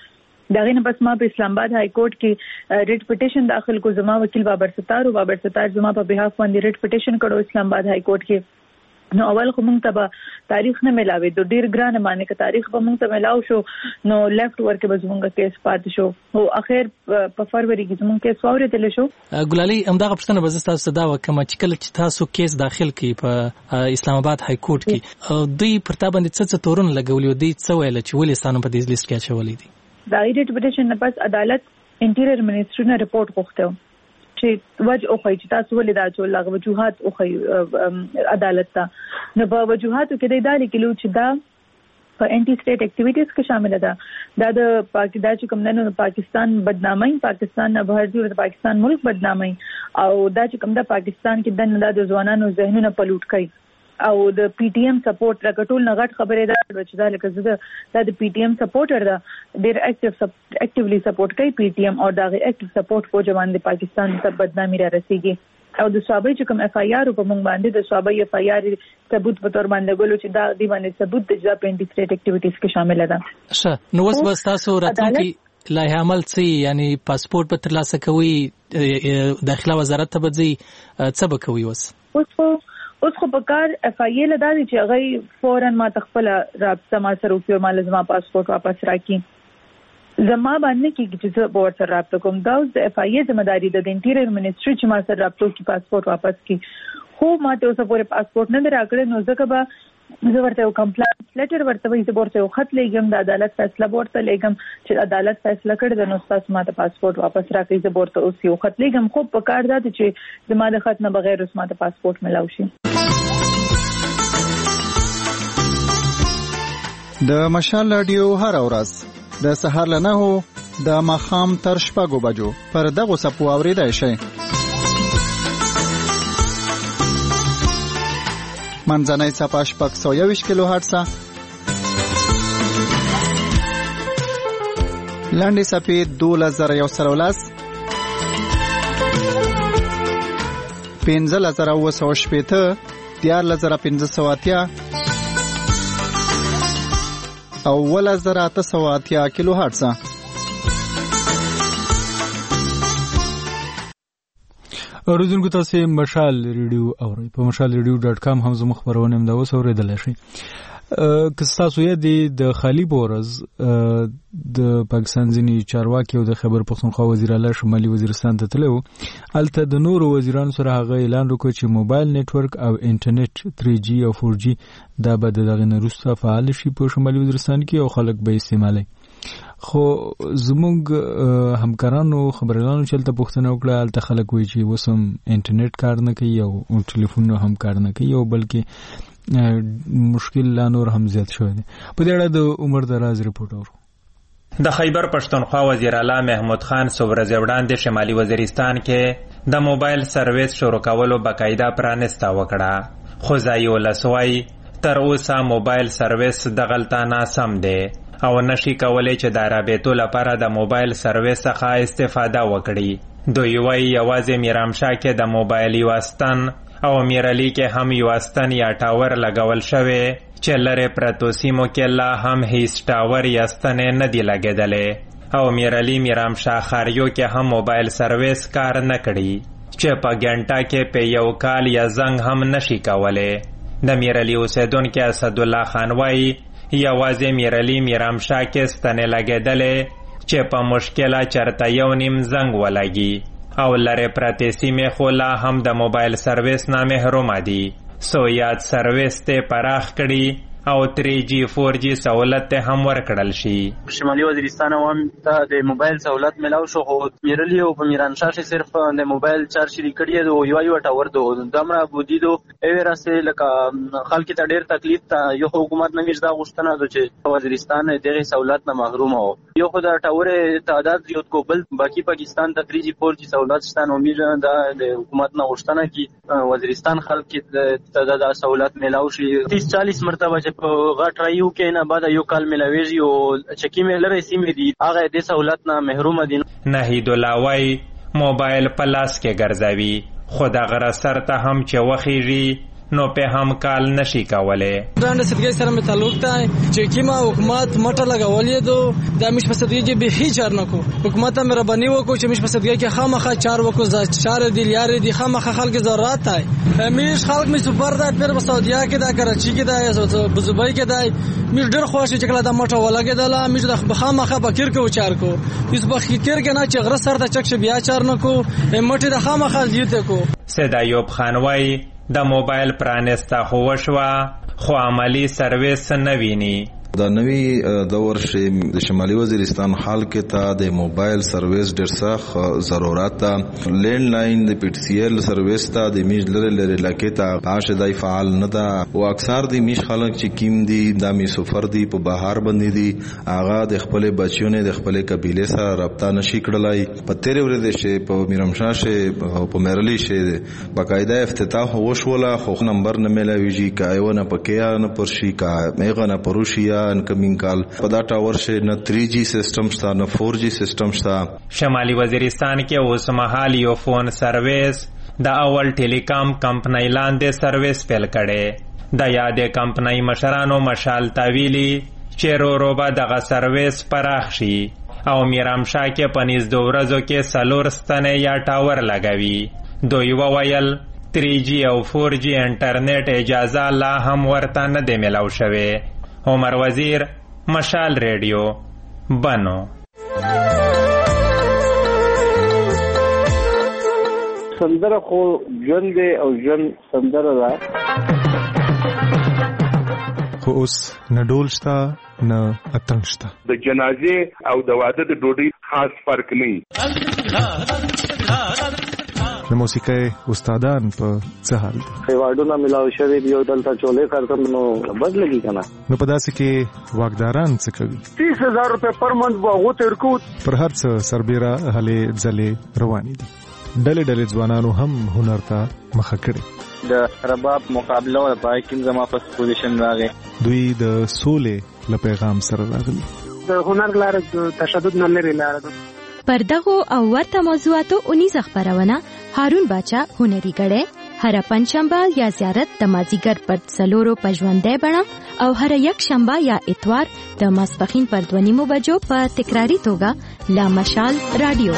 داغه نه بس ما په اسلام آباد های کورټ کې ریټ پټیشن داخل کو زما وکیل بابر ستار او بابر ستار زما په بهاف باندې ریټ پټیشن کړو اسلام آباد های کورټ کې نو اول خو مونږ ته تاریخ نه ملاوي د ډیر ګران باندې ک تاریخ به مونږ ته ملاو شو نو لیفت ورکه به زمونږ کیس پات شو او اخر په فروری کې زمونږ کیس ووري تل شو ګلالي همدغه پښتنه بز تاسو دا وکم چې کله چې تاسو کیس داخل کړي په اسلام آباد های کورټ کې دوی پرتا باندې څه څه تورن لګولې دوی څه ویل چې ولې ستانه په دې لیست کې اچولې دي دا ریټ پټیشن نه پس عدالت انټیریئر منسټری نه رپورت غوښته چې وجه او خی چې تاسو ولې دا چې لغه وجوهات او خی عدالت ته نو په وجوهاتو کې د ادارې کې لو چې دا په انټي سټیټ اکټیویټیز کې شامل ده دا د پاکستان چې کوم نه پاکستان بدنامي پاکستان نه بهر د پاکستان ملک بدنامي او دا چې کوم د پاکستان کې د ځوانانو ذهنونه پلوټ کوي او د پی ټی ایم سپورټ راکټول نه غټ خبره ده چې دا لکه زه د پی ټی ایم سپورټر ده ډیر اکټیو اکټیولی سپورټ کوي پی ټی ایم او دا اکټیو سپورټ فوج باندې پاکستان ته بدنامي را رسیږي او د صوابي چې کوم اف آی آر په موږ باندې د صوابي اف آی آر ثبوت په تور باندې غولو چې دا دی باندې ثبوت د جدا پینټي سټیټ اکټیویټیز کې شامل ده ښه نو اوس بس تاسو راتلونکي لایحه عمل سي یعنی پاسپورت په ترلاسه کوي داخله وزارت ته بځي څه به کوي اوس اوس اوس خو په کار اف آی ای لدا دي چې هغه فورن ما تخپل رابطه ما سره وکړو ما لازمه پاسپورت واپس راکړي زما باندې کې چې زه به ورسره رابطه کوم دا اوس د اف آی ای ذمہداري ده د انټیریئر منسټری چې ما سره رابطه وکړي پاسپورت واپس کړي خو ما ته اوس پورې پاسپورت نه راکړی نو ځکه به زه ورته یو کمپلاینس لیټر ورته وایي زه ورته یو خط لیږم د عدالت فیصله ورته لیږم چې عدالت فیصله کړې ده نو تاسو ما ته پاسپورت واپس راکړئ زه ورته اوس یو خط لیږم خو په کار ده چې زما د خط نه بغیر اوس ما ته پاسپورت ملاو شي د مشال رادیو هر ورځ د سهار له نهو د ماښام تر شپږو بجو پر دغه سپو اوریدای شئ منځنۍ صفحه شپږ سوه یوویشت کیلو هرټزه لاندې صفحې دولس زره یو سل او لس پنځلس زره اووه سوه شپېته دیارلس زره پنځه سوه اتیا او ولس زره اته سوه اتیا کیلو هرټزه اوریدونکو تاسو مشال ریډیو اورئ په مشال ریډیو ډاټ کام هم زموږ خبرونه هم دا اوس اوریدلای شئ که تاسو یې د خالی بورز د پاکستان ځینی چارواکي او د خیبر پختونخوا وزیر اعلی شمالي وزیرستان ته تلو الته د نورو وزیرانو سره هغه اعلان وکړ چې موبایل نتورک او انټرنیټ تری جی او فور جی دا به دغه نورسته فعال شي په شمالي وزیرستان کې او خلک به استعمالي خو زموږ همکارانو خبريالانو چلته پوښتنه وکړه الته خلک وایي چې وسم انټرنیټ کار نه کوي او ټلیفون هم کار نه کوي او بلکې مشکل لا نور هم زیات شوی دی په دې اړه د عمر دراز ریپورت اورو د خیبر پښتونخوا وزیر اعلی محمود خان سورز وړاندې شمالي وزیرستان کې د موبایل سرویس شروع کولو باقاعده پرانستا وکړه خو ځای ولسوي تر اوسه موبایل سرویس د غلطه ناسم دی او نشي کولای چې د رابطو لپاره د موبایل سرویس څخه استفاده وکړي دوی وايي یوازې میرامشاه کې د موبایل یوستن او میرعلی کې هم یوستن یا ټاور لګول شوی چې لره پرتو سیمو کې لا هم هیڅ ټاور یا ستنې نه دی لګېدلې او میرعلی میرامشاه خاریو کې هم موبایل سرویس کار نه کړي چې په ګنټه کې په یو کال یا زنګ هم نشي کولای د میرعلی اوسیدونکو اسد الله خان وايي یوازې میرعلی میرامشاه کې ستنې لګېدلې چې په مشکله چرته یو نیم زنګ ولګي او لره پرتې سیمې خو لا هم د موبایل سرویس نه محرومه دي سو یاد سرویس ته پراخ کړي او تری جی فور جی سہولت ته هم ورکړل شي شمالي وزیرستان عوام ته د موبایل سہولت ملاو شو خو میرلی او په میرانشاه کې صرف د موبایل چارج لري کړی دی یو یو ټاور دو دمره بودی دو ایراسه لکه خلک ته ډیر تکلیف ته یو حکومت نه ویژه غوښتنه ده چې وزیرستان دغه سہولت نه محروم هو یو خو د ټاور تعداد یو کو بل باقی پاکستان ته تری جی فور جی سہولت شته نو امید ده د حکومت نه غوښتنه کی وزیرستان خلک ته د سہولت ملاو شي تیس چالیس مرتبه په غټ رایو کې نه بعد یو کال ملاویږي او چکی ملره سیمې دي هغه د سہولت نه محروم دي نهید الله وای موبایل په لاس کې ګرځوي خو د غره سر ته هم چې وخیږي نو په هم کال نشي کوله. برانډ صدقې سره مې تعلق ته چې کیما حکومت مټه لګولې دو د مش په صدقې کې به هیڅ چار نه کو حکومت مې ربانی وکړو چې مش په صدقې کې خامخا چار وکړو ز چار دی یار دی خامخا خلک ضرورت ہے همیش خلک مې سپر دا پر سعودیا کې دا کراچي کې دا بزوبای کې دا مې ډېر خوښ چې کله دا مټه ولګېدله مې د خامخا بکیر کې وچار کو اس په خیر کې نه چې غره سر د چک بیا چار نه کو مټه د خامخا زیته کو. سید ایوب خان وای د موبایل پرانستا خو وشوا خو عملی سرویس نه ویني. دا نوی دور چې د شمالي وزیرستان حال کې تا د موبایل سرویس ډېر سخت ضرورت تا لینډ لاین د پی ټی سی ایل سرویس تا د میش لری لری لکه تا عاش دای فعال نه دا او اکثر د میش خلک چې کیم دي د می سفر دي په بهار باندې دي اغا د خپل بچیونه د خپل قبيله سره رابطه نشي کړلای په تیرې ورځې چې په میرمشاه شه په مېرلی شه باقاعده افتتاح وشوله خو نمبر نه ملويږي کایونه پکې نه پرشي کا میغه نه پروشیا انکمینګ کال په دا ټاور شه نه تھری جی سیستم شته نه فور جی سیستم شته. شمالي وزیرستان کې اوس مهال یو فون سرویس د اول ټیلیکام کمپنۍ لاندې سرویس پیل کړي. د یادې کمپنۍ مشرانو مشال تاویلی چې رو رو به دغه سرویس پراخ شي او میرامشاه کې په نږدې ورځو کې څلور ستنې یا ټاور لګوي. دوی وویل تھری جی او فور جی انټرنیټ اجازه لا هم ورته نه دی میلاو شوی. عمر وزیر مشال ریډیو بنو. سندره خو ژوند دی او ژوند سندره ده خو اوس نه ډول شته نه اتڼ شته. د جنازې او د واده د ډوډۍ خاص فرق نه. د موسیقۍ استادان په څه حال دي؟ ایوارډونه ملاو شوي دي او دلته چولې کارتم نو بد لګي کنه. نو په داسې کې واکداران څه کوي؟ تیس هزار روپے پر منت به هغو ته ورکو. پر هر څه سربیره هلې ځلې روانې دي. ډلې ډلې ځوانانو هم هنر ته مخه کړې. د رباب مقابله او پای کې زما په پوزیشن راغی. دوی د سولې له پیغام سره راغلي. د هنر لاره د تشدد نه لري لاره ده. پر دغو او ورته موضوعاتو اونیزه خبرونه هارون باچا هنري غړې هر پنځشنبه یا زیارت د مازیګر پر څلورو پژوندې بڼه او هر یک شنبه یا اتوار د ماسپخین پر دوه نیمو بجو په تکراری توګه لا مشال رادیو.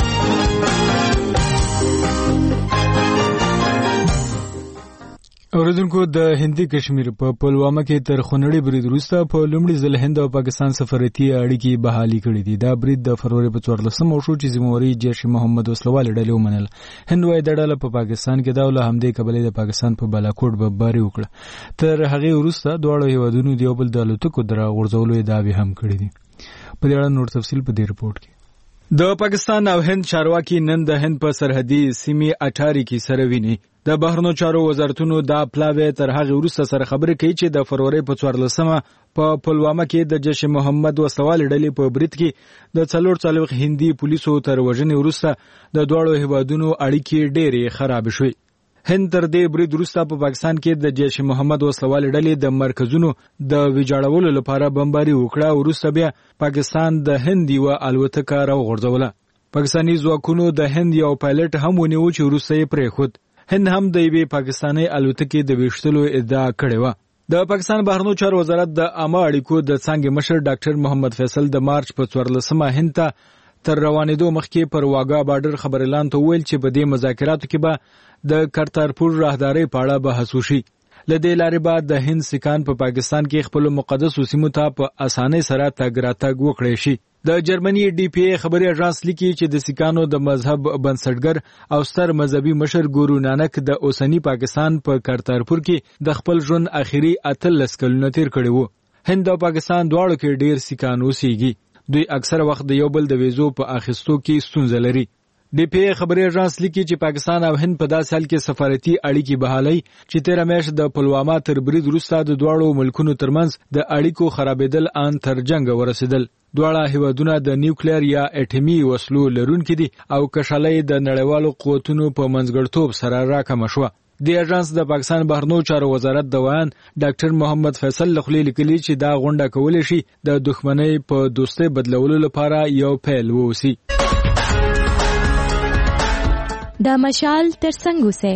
اوریدونکو د هندي کشمیر په پلوامه کې تر خونړي برید وروسته په لومړي ځل هند او پاکستان سفارتي اړیکې بحالي کړې دي. دا برید د فروری په څوارلسمه وشو چې ذمہواري جیش محمد وسلوال ډلې ومنل. هند وايي د ډله په پاکستان کې دا له همدې کبلې د پاکستان په بالاکوټ بمباري وکړه. تر هغه وروسته دواړو هیوادونو د یو بل د الوتکو درا غورځولو ادعاوې هم کړې دي. په دې اړه نور تفصیل په دې رپورت کې. د پاکستان او هند چارواکي نن د هند په سرحدي سیمې اټاري کې سره ویني. د بهرنیو چارو وزارتونو دا پلاوی تر هغه وروسته سره خبرې کوي چې د فروری په څوارلسمه په پلوامه کې د جیش محمد وسلوال ډلې په برید کې د څلور څلوېښت هندي پولیسو تر وژنې وروسته د دواړو هیوادونو اړیکې ډېرې خراب شوې. هند تر دې برید وروسته په پاکستان کې د جیش محمد وسلوال ډلې د مرکزونو د ویجاړولو لپاره بمباري وکړه. وروسته بیا پاکستان د هند یوه الوتکه راوغورځوله. پاکستاني ځواکونو د هند یو پایلټ هم ونیو چې وروسته یې پرېښود. هند هم د یوې پاکستاني الوتکې د ویشتلو ادعا کړې وه. د پاکستان بهرنیو چارو وزارت د عامه اړیکو د څانګې مشر ډاکټر محمد فیصل د مارچ په څوارلسمه هند ته تر روانېدو مخکې پر واګا بارډر خبريالان ته ویل چې په دې مذاکراتو کې به د کرتارپور راهدارۍ په اړه بحث وشي. له دې لارې به د هند سکان په پاکستان کې خپل مقدسو سیمو ته په اسانۍ سره تګ راتګ وکړي شي. د جرمني ډي پی ای خبري اژانس لیکي چې د سکانو د مذهب بنسټګر او ستر مذهبي مشر ګورو نانک د اوسنی پاکستان په کرتارپور کې د خپل ژوند اخیری اتلس کلونه تیر کړي وو. هند او پاکستان دواړو کې ډیر سکان اوسېږي. دوی اکثر وخت د یو بل د ویزو په اخیستو کې ستونزه لري. ډي پی ای خبري اژانس لیکي چې پاکستان او هند په داسې حال کې سفارتي اړیکې بحالي چې تیر میاشت د پلوامه تر برید وروسته د دواړو ملکونو ترمنځ د اړیکو خرابېدل ان تر جنگ ورسېدل. دواړه هیوادونه د نیوکلیر یا اټومي وسلو لرونکي دي او کشالۍ د نړیوالو قوتونو په منځګړتوب سره راکمه شوه. د اژانس د پاکستان بهرنیو چارو وزارت د ویان ډاکټر محمد فیصل لخلی لیکلي چې دا غونډه کولای شي د دښمنۍ په دوستۍ بدلولو لپاره یو پیل ووسی. د مشال ترڅنګ اوسه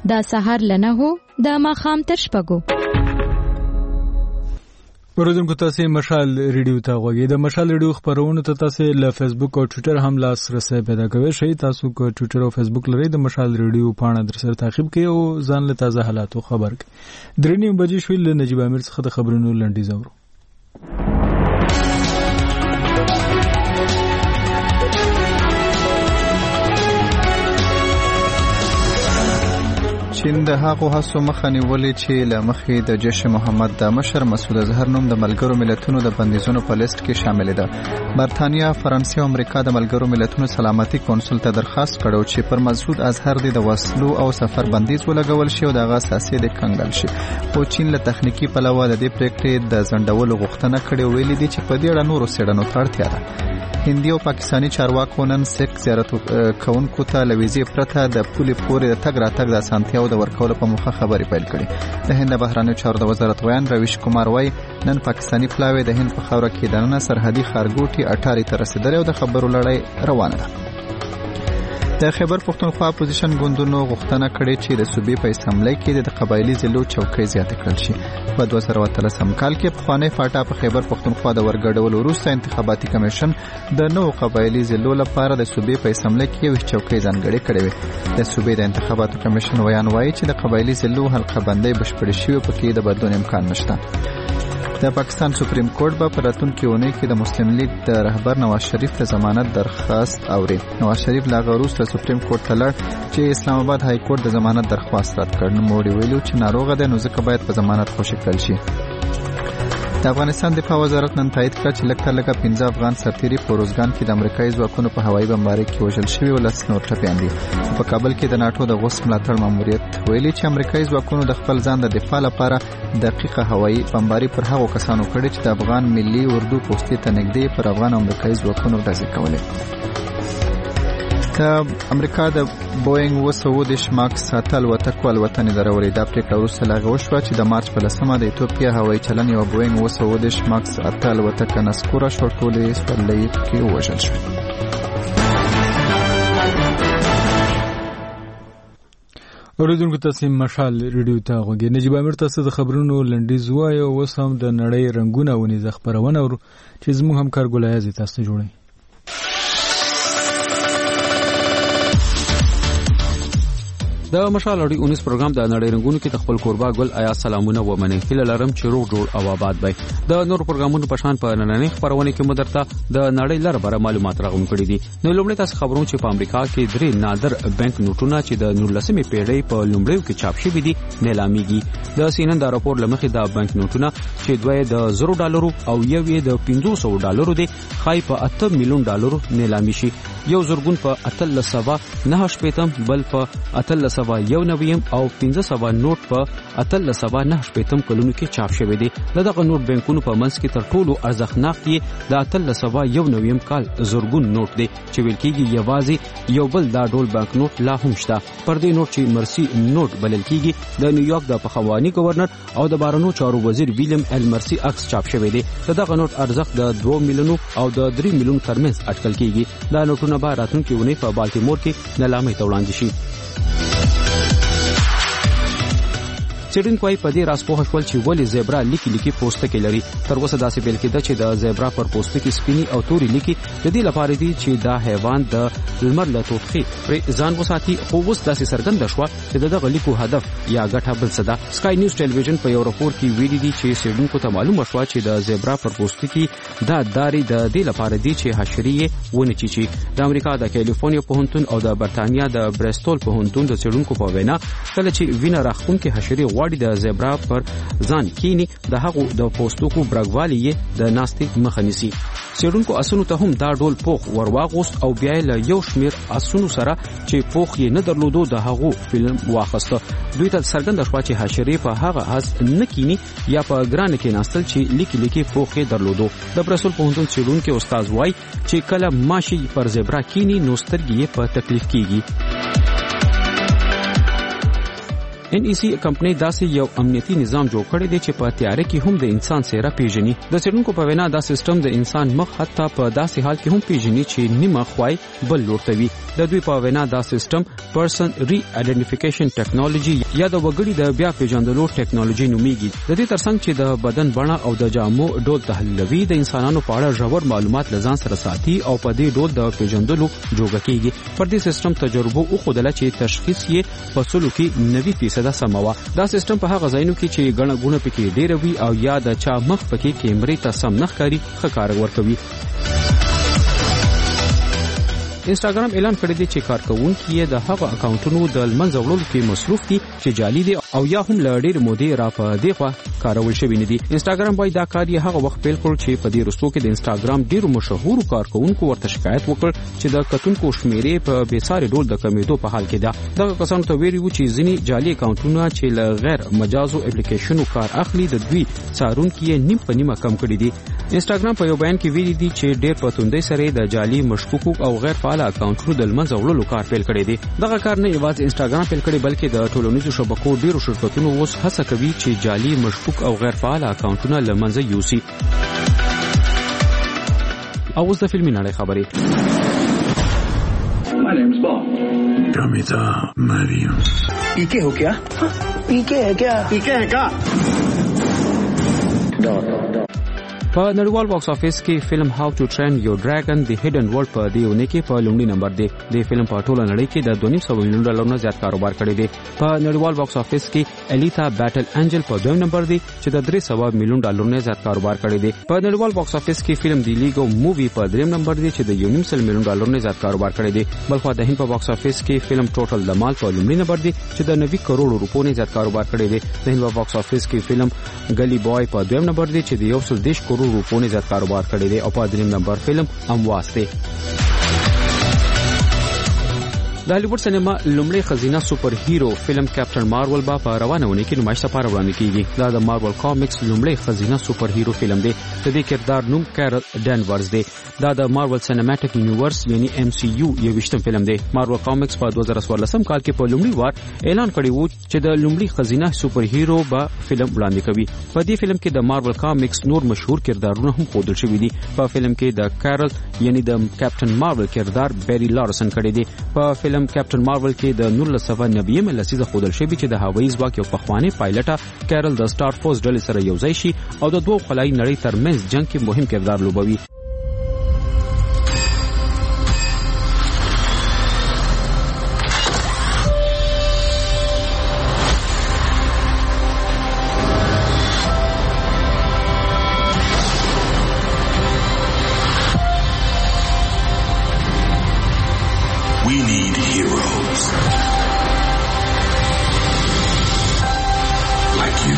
دا سهار لنه هو د ماخام تر شپږو. اوریدونکو تاسو مشال ریډیو ته غوږی د مشال ریډیو خبرونه ته تاسو له فیسبوک او ټوئیټر هم لاسرسي پیدا کوئ. شئ تاسو کو ټوئیټر او فیسبوک لري د مشال ریډیو پاڼه در سره تعقیب کړئ او ځان له تازه حالاتو خبر کړئ. درې نیم بجې شوې له نجیب امیر څخه د خبرونو لنډیز اورو. چین د هغو هڅو مخه نیولې چې له مخې د جیش محمد د مشر مسعود اظهر نوم د ملګرو ملتونو د بندیزونو په لیست کې شامل ده. برتانیا، فرانسې او امریکا د ملګرو ملتونو سلامتي کونسل ته درخواست کړو چې پر مسعود اظهر د وسلو او سفر بندیز ولګول شي او دغه اساسي د کنګل شي. خو چین له تخنیکی پلوه د دې پریکړې د ځنډولو غوښتنه کړې، ویلي دي چې په دې اړه نورو څېړنو ته اړتیا ده. هندي او پاکستاني چارواکو نن سیک زیارت کوونکو ته له ویزې پرته د پولې پورې د تګ راتګ د اسانتیاو د ورکولو په موخه خبرې پیل کړې. د هند بهرنیو چارو د وزارت ویان رویش کومار وایي نن پاکستاني پلاوی د هند په خاوره کې دننه سرحدي ښارګوټي اټاري ته رسیدلې او د خبرو لړۍ روانه ده. د خیبر پښتونخوا اپوزیشن ګوندونو غوښتنه کړې چې د صوبې په اسمبلی کې د قبایلي ضلعو چوکۍ زیاتې کړل شي. په دوه زره اتلسم کال کې پخوانی فاټا په خیبر پښتونخوا د ورګډولو وروسته انتخاباتي کمیشن د نوو قبایلي ضلعو لپاره د صوبې په اسمبلی کې یو چوکۍ ځانګړې کړې وې. د صوبې د انتخاباتو کمیشن ویان وایي چې د قبایلي ضلعو حلقه بندۍ بشپړې شوې، پکې د بدلون امکان نشته. د پاکستان سپریم کورټ به په راتلونکي اونۍ کې د مسلم لیگ د رهبر نواز شریف د ضمانت درخواست اوري. نواز شریف لا وروسته سپریم کورټ ته لاړ چې اسلام آباد های کورټ د ضمانت درخواست رد کړ. نوموړي ویلو چې ناروغه ده نو ځکه باید په ضمانت خوشي کړل شي. د افغانستان دفاع وزارت نن تایید کړ چې لکه لکه پنځه افغان سرتیري په روزګان کې د امریکایي ځواکونو په هوایي بمبارۍ کې وژل شوي او لس نور ټپیان دي. په کابل کې د ناټو د غوث ملاتړ ماموریت ویلي چې امریکایي ځواکونو د خپل ځان د دفاع لپاره دقیقه هوایي بمبارۍ پر هغو کسانو کړې چې د افغان ملي اردو پوستې ته نږدې پر افغان او امریکایي ځواکونو ډزې کولې. د امریکا د بوینګ اوه سوه دېرش ماکس اته الوتکو الوتنې درولې. دا پریکړه وروسته له هغې وشوه چې د مارچ په لسمه د ایتوپیا هوایي چلن یوه بوینګ اوه سوه دېرش ماکس اته الوتکه نسکوره شوه، ټولې سورلۍ پکې ووژل شوې. اوریدونکو تاسو مشال ریډیو ته غوږی. نجیب امیر تاسو د خبرونو لنډیز وایي او اوس هم د نړۍ رنګونه ونیزه خبرونه ورو چې زموږ همکار ګلایز تاسو جوړوي. د مشال اړي اونیس پروګرام د نړۍ رنگونو کې خپل کوربا ګل آیا سلامونه و منې هله لرم چې روغ جوړ او آباد وي. د نور پروګرامونو په شان په نننۍ خبرونه کې مدرته د نړۍ لپاره معلومات راغون کړي دي. نو لومړی تاسو خبرونه چې په امریکا کې درې نادر بانک نوټونه چې د نولسمې پیړۍ په لومړیو کې چاپ شوي دي نیلاميږي. د سینن د راپور لمخې د بانک نوټونه چې دوی د زرو ډالرو او یو یې د پنځه سوه ډالرو دي خای په اته میلیون ډالرو نیلامي شي. یو زرګون په اتل سبا نه شپیتم بل په اتل سبا یو نویم او پنځه سوه نوٹ په اتل سبا نه شپیتم کلونو کې چاپ شوی دی. دغه نوٹ بانکونو په منځ کې تر ټولو ارزښتناک دی د اتل سبا یو نویم کال زرګون نوٹ دی چې ویل کېږي یوازې یو بل دا ډول بانک نوٹ لا هم شته. پر دې نوٹ چې مرسي نوٹ بلل کېږي د نیویارک د پخوانی گورنر او د بارنو چارو وزیر ویلیم ایل مرسي عکس چاپ شوی دی. دغه نوٹ ارزښت د دوه میلیونو او د درې میلیون ترمنځ اټکل کېږي. دا نوټونه به راتلونکي اونۍ په بالټیمور کې نیلامۍ ته وړاندې شي. څېړونکو وايي په دې راز پوه شول چې ولې زیبرا لیکي لیکي پوستکي لري. تر اوسه داسې ویل کېده چې د زیبرا پر پوستکي سپینې او تورې لیکي د دې لپاره دي چې دا حیوان د لمر له توفقې پرې ځان وساتي. خو اوس داسې څرګنده شوه چې د دغه لیکو هدف یا ګټه بل څه ده. سکای نیوز ټلویزیون په یو راپور کې ویلي دي چې څېړونکو ته معلومه شوه چې د زیبرا پر پوستکي دا دارې د دې لپاره دي چې حشرې یې ونه چیچي. د امریکا د کیلیفورنیا پوهنتون او د برتانیا د بریسټول پوهنتون د څېړونکو په وینا کله چې وینه راخونکې حشرې غواړي د زیبرا پر ځان کینی د هغو د پوستکو برګوالي یې د ناستې مخه نیسي. څېړونکو اسونو ته هم دا ډول پوخ ورواغوست او بیا له یو شمیر اسونو سره چې پوخ یې نه درلودو د هغو فلم واخسته. دوی ته څرګنده شوه چې حشرې په هغه اس نه کینی یا په ګرانه کې ناستل چې لیکي لیکي پوخ یې درلودو. د برسول پوهنتون څېړونکي استاد وای چې کله ماشي پر زیبرا کینی نو سترګې یې په تکلیف کیږي. ان ای سی کمپنی داسې یو امنیتي نظام جوړ کړی دی چې په تیاره کې هم د انسان څیره پیژني. د څېړونکو په وینا دا سیستم د انسان مخ حتی په داسې حال کې هم پیژني چې نیمه خوای بل لورته وي. د دوی په وینا دا سیستم پرسن ری آئیډنټیفیکیشن ټیکنالوژي یا د وګړي د بیا پیژندلو ټیکنالوژي نومیږي. د دې ترڅنګ چې د بدن بڼه او د جامو ډول تحلیلوي، د انسانانو په اړه ژور معلومات لزان سره ساتي او په دې ډول د پیژندلو جوړه کیږي. پر دې سیستم تجربه او خودله چې تشخیص یې په سلو کې نوي فیصد سموا. دا سیستم په هغه ځایونو کې چې ګڼه ګونه پکې ډیر وي او یا د چا مخ پکې کیمرې ته سم نه ښکاري ښه کار ورکوي. انستاګرام اعلان کړی دی چې کارکونکي یې د هغه اکاونټونو د لمنځه وړلو کې مصروف دي چې جعلي دي او یا هم له ډېر مودې را په دې خوا کارول شوي نه دي. انستاګرام باید دا کار یې هغه وخت پیل کړ چې په دې وروستو کې د انستاګرام ډېرو مشهورو کارکونکو ورته شکایت وکړ چې د کتونکو شمیرې په بېساري ډول د کمیدو په حال کې ده. دغه کسانو ته ویلي وو چې ځینې جعلي اکاونټونه چې له غیر مجازو اپلیکیشنو کار اخلي د دوی څارونکي یې نیم په نیمه کم کړي دي. انستاګرام په یو بیان کې ویلي دي چې ډېر په توندۍ سره د جعلي مشکوکو او غیر فعال اکاونټونو د لمنځه وړلو کار پیل کړی دی. دغه کار نه یوازې انستاګرام پیل کړی بلکې د ټولنیزو شبکو ډیرو شرکتونو اوس هڅه کوي چې جعلي مشکوک او غیر فعال اکاونټونه له منځه یوسي. او اوس د فلمي نړۍ خبرې. My name's Bond. Kamita Mariam. पीके हो क्या? पीके है क्या? पीके है क्या? په نړیوال باکس افیس کې فلم هاو ټو ټرین یور ډراګن دی هیډن ورلد په دې ونه کې په لومړي نمبر دی. د فلم په ټوله نړۍ کې د دوه نیم سوه میلیون ډالر نه زیات کاروبار کړی دی. په نړیوال باکس افیس کې الیتا بیټل انجل په دویم نمبر دی چې د درې سوه میلیون ډالر نه زیات کاروبار کړی دی. په نړیوال باکس افیس کې فلم دی لیګو مووی په دریم نمبر دی چې د یو نیم سل میلیون ډالر نه زیات کاروبار کړی دی. بلخو د هند په باکس افیس کې فلم ټوټل دمال په لومړي نمبر دی چې د نوي کروڑ روپو نه زیات کاروبار کړی دی. د هند په باکس افیس کې فلم ګلی بوای په دویم نمبر دی چې د یو سل دیش کروڑ روپو نه زیات کاروبار کړی دی او په دریم نمبر فلم امواس دی. د هالیوډ سینما لومړی خزینه سپر هیرو فلم کیپټن مارول با په روانه ونه کې نمایش لپاره وړاندې کیږي. دا د مارول کامیکس لومړی خزینه سپر هیرو فلم دی. د دې کردار نوم کارل ډینورز دی. دا د مارول سینماټیک یونیورس یعنی ایم سی یو یو ویشتم فلم دی. مارول کامیکس په دوه زره څوارلسم کال کې په لومړي وار اعلان کړی وو چې د لومړي خزینه سپر هیرو با فلم وړاندې کوي. په دې فلم کې د مارول کامیکس نور مشهور کردارونه هم ښودل شوي دي. په فلم کې د کارل یعنی د کیپټن مارول کردار بیری لارسن کړی دی. په فلم کیپټن مارول کې د نولس سوه نوي لسیزه ښودل شوی چې د هوایي ځواک یو پخوانی پایلټه کارل د سټار فورس ډلې سره یوځای شي او د دوه خلایي نړۍ ترمنځ جنگ کې مهم کردار لوبوي. We need heroes like you.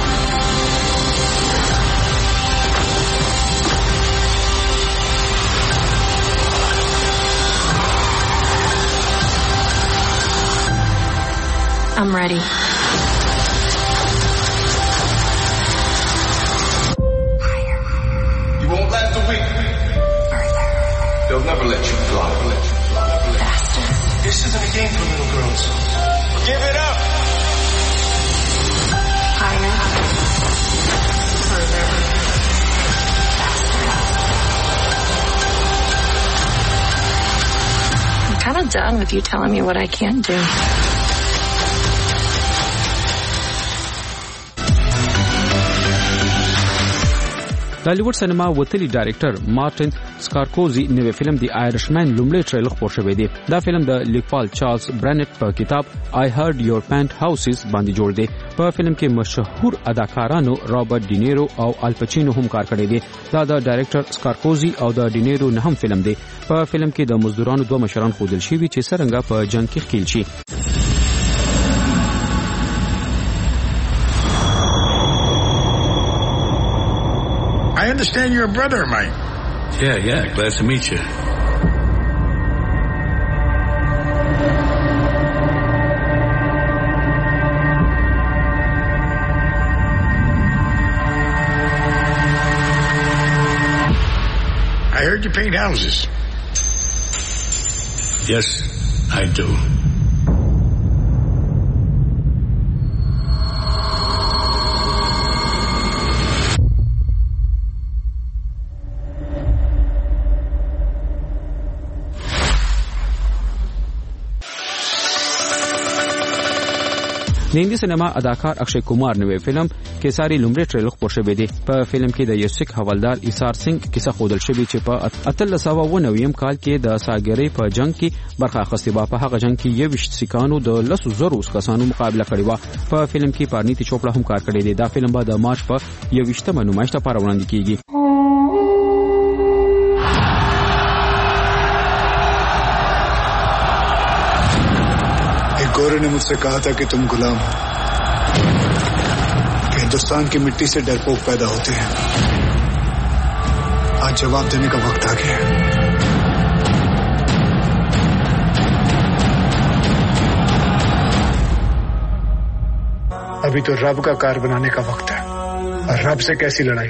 I'm ready. You won't let the weak. They'll never let you fly. Let you fly. Faster. This isn't a game for little girls. Give it up. Higher. Further. Faster. I'm kind of done with you telling me what I can't do. د هالیوډ سینما وتلی ډایرکټر مارټین سکارکوزي نوې فلم دی آیرشمن لومړی ټریلر خپور شوی دی. دا فلم د لیکوال چارلز برنټ په کتاب آی هرد یور پینټ هاوسز باندې جوړ دی. په فلم کې مشهور اداکارانو رابرټ ډینیرو او الپچینو هم کار کړی دی. دا د ډایرکټر سکارکوزي او د ډینیرو نه هم فلم دی. په فلم کې د مزدورانو دوه مشران ښودل شوي چې څرنګه په جنگ کې ښکیل شي. I understand you're a brother of mine. Yeah, yeah. Glad to meet you. I heard you paint houses. Yes, I do. د هندي سینما اداکار اکشي کمار نوې فلم کیساری لومړی ټریلر خپور شوی دی. په فلم کې د یو سیک حوالدار ایثار سنگ کیسه خودل شوی چې په اتلس سوه اوه نوي کال کې د ساګری په جنگ کې برخه اخیستې و. په هغه جنگ کې یو ویشت سیکانو د لسو زرو کسانو مقابله کړې و. په فلم کې پارنیتی چوپړه هم کار کړی دی. دا فلم به د مارچ په یو ویشتمه نمایش لپاره وړاندې کیږي. गौरे ने मुझसे कहा था कि तुम गुलाम हो, कि हिंदुस्तान की मिट्टी से डरपोक पैदा होते हैं. आज जवाब देने का वक्त आ गया है. अभी तो रब का कार बनाने का वक्त है. और रब से कैसी लड़ाई.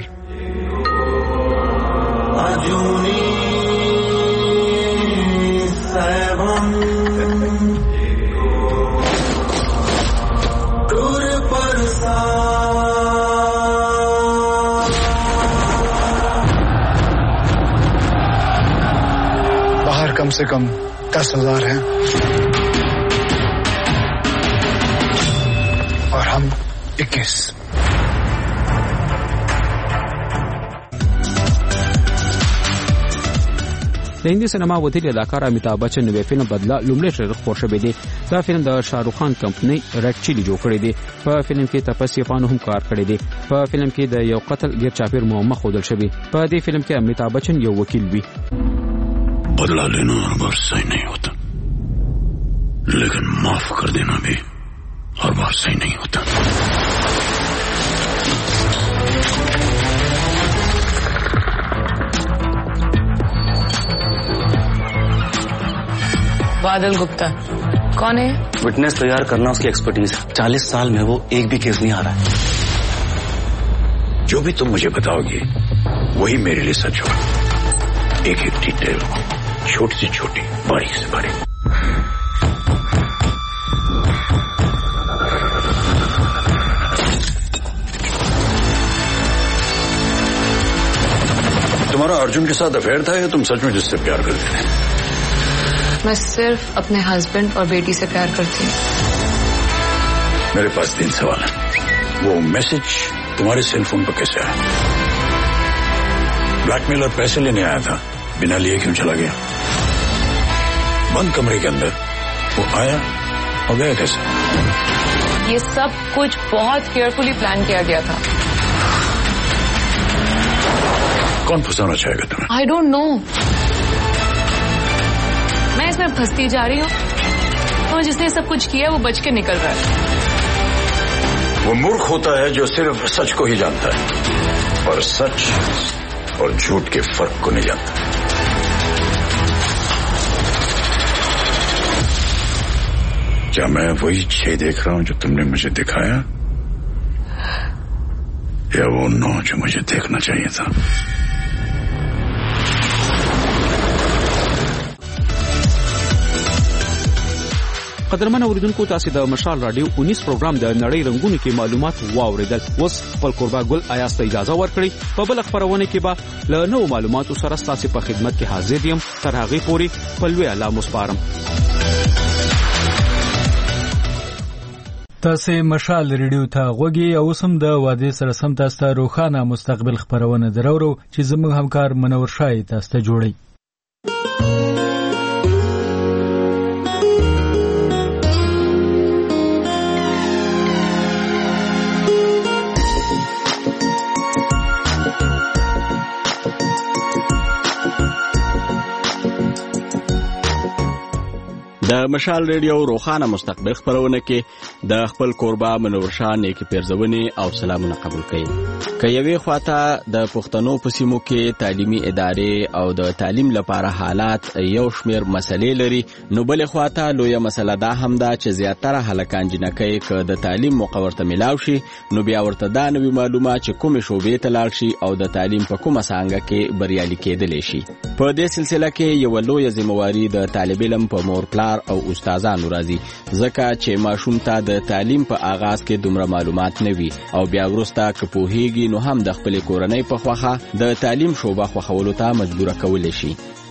बाहर कम से कम दस हजार हैं और हम इक्कीस. د هندي سینما وتیری اداکار امیتابھ بچن نوې فلم بدلا لومړی ټریلر خپور شوی دی. دا فلم د شاهرخ خان کمپنۍ ریډ چلی جوړ کړی دی. په فلم کې تپسی پانو هم کار کړی دی. په فلم کې د یو قتل غیر چاپیر معمه خودل شوی. په دې فلم کې امیتابھ بچن یو وکیل وي. बदला लेना हर बार सही नहीं होता, लेकिन माफ कर देना भी हर बार सही नहीं होता. बादल गुप्ता कौन है? विटनेस तैयार करना उसकी एक्सपर्टीज है. चालीस साल में वो एक भी केस नहीं आ रहा है. जो भी तुम मुझे बताओगे वही मेरे लिए सच होगा. एक एक डिटेल, छोटी से छोटी, बारीक से बारीक. तुम्हारा अर्जुन के साथ अफेयर था या तुम सच में जिससे प्यार करते थे? मैं सिर्फ अपने हस्बैंड और बेटी से प्यार करती हूँ. मेरे पास तीन सवाल है. वो मैसेज तुम्हारे सेल फोन पर कैसे आया? ब्लैकमेल और पैसे लेने आया था, बिना लिए क्यों चला गया? बंद कमरे के अंदर वो आया और गया कैसे? ये सब कुछ बहुत केयरफुली प्लान किया गया था. कौन फंसाना चाहेगा तुम्हें? I don't know. मैं इसमें फंसती जा रही हूँ और जिसने सब कुछ किया वो बच के निकल रहा है. वो मूर्ख होता है जो सिर्फ सच को ही जानता है और सच और झूठ के फर्क को नहीं जानता. क्या मैं वही छह देख रहा हूं जो तुमने मुझे दिखाया, या वो नौ जो मुझे देखना चाहिए था? قدرمن اوریدونکو تاسو د مشال رادیو انیس پروګرام د نړۍ رنگونو کې معلومات واوریدل. اوس خپل قربا ګل آیاس ته اجازه ورکړئ. په بل خبرونه کې به له نو معلوماتو سره تاسو په خدمت کې حاضر یم. تر هغه پورې په لوی الله مسپارم. تاسو مشال ریډیو ته غوږی او سم د واده سره سم تاسو ته روخانه مستقبل خبرونه درورو چې زموږ همکار منور شای تاسو ته جوړي. د مشال ریډیو روخانه مستقبل خبرونه کې د خپل قربا منور شاه نیکی پیرزونی او سلامونه قبول کړي. که یوې خواته د پښتنو په سیمو کې تعلیمي ادارې او د تعلیم لپاره حالات یو شمیر مسلې لري، نو بل خواته لویه مسله دا هم ده چې زیاتره هلکان جنکۍ که د تعلیم موقع ورته ملاو شي نو بیا ورته دا نوي معلومات چې کومې شعبې ته لاړ شي او د تعلیم په کومه څانګه کې بریالي کېدلی شي. په دې سلسله کې یوه لویه ذمہواري د طالب علم په مور پلار او استادانو راځي، ځکه چې ماشوم ته د تعلیم په آغاز کې دومره معلومات نه وي او بیا وروسته که پوهیږي نو هم د خپلې کورنۍ په خوښه د تعلیم شعبه خوښولو ته مجبوره کولی شي.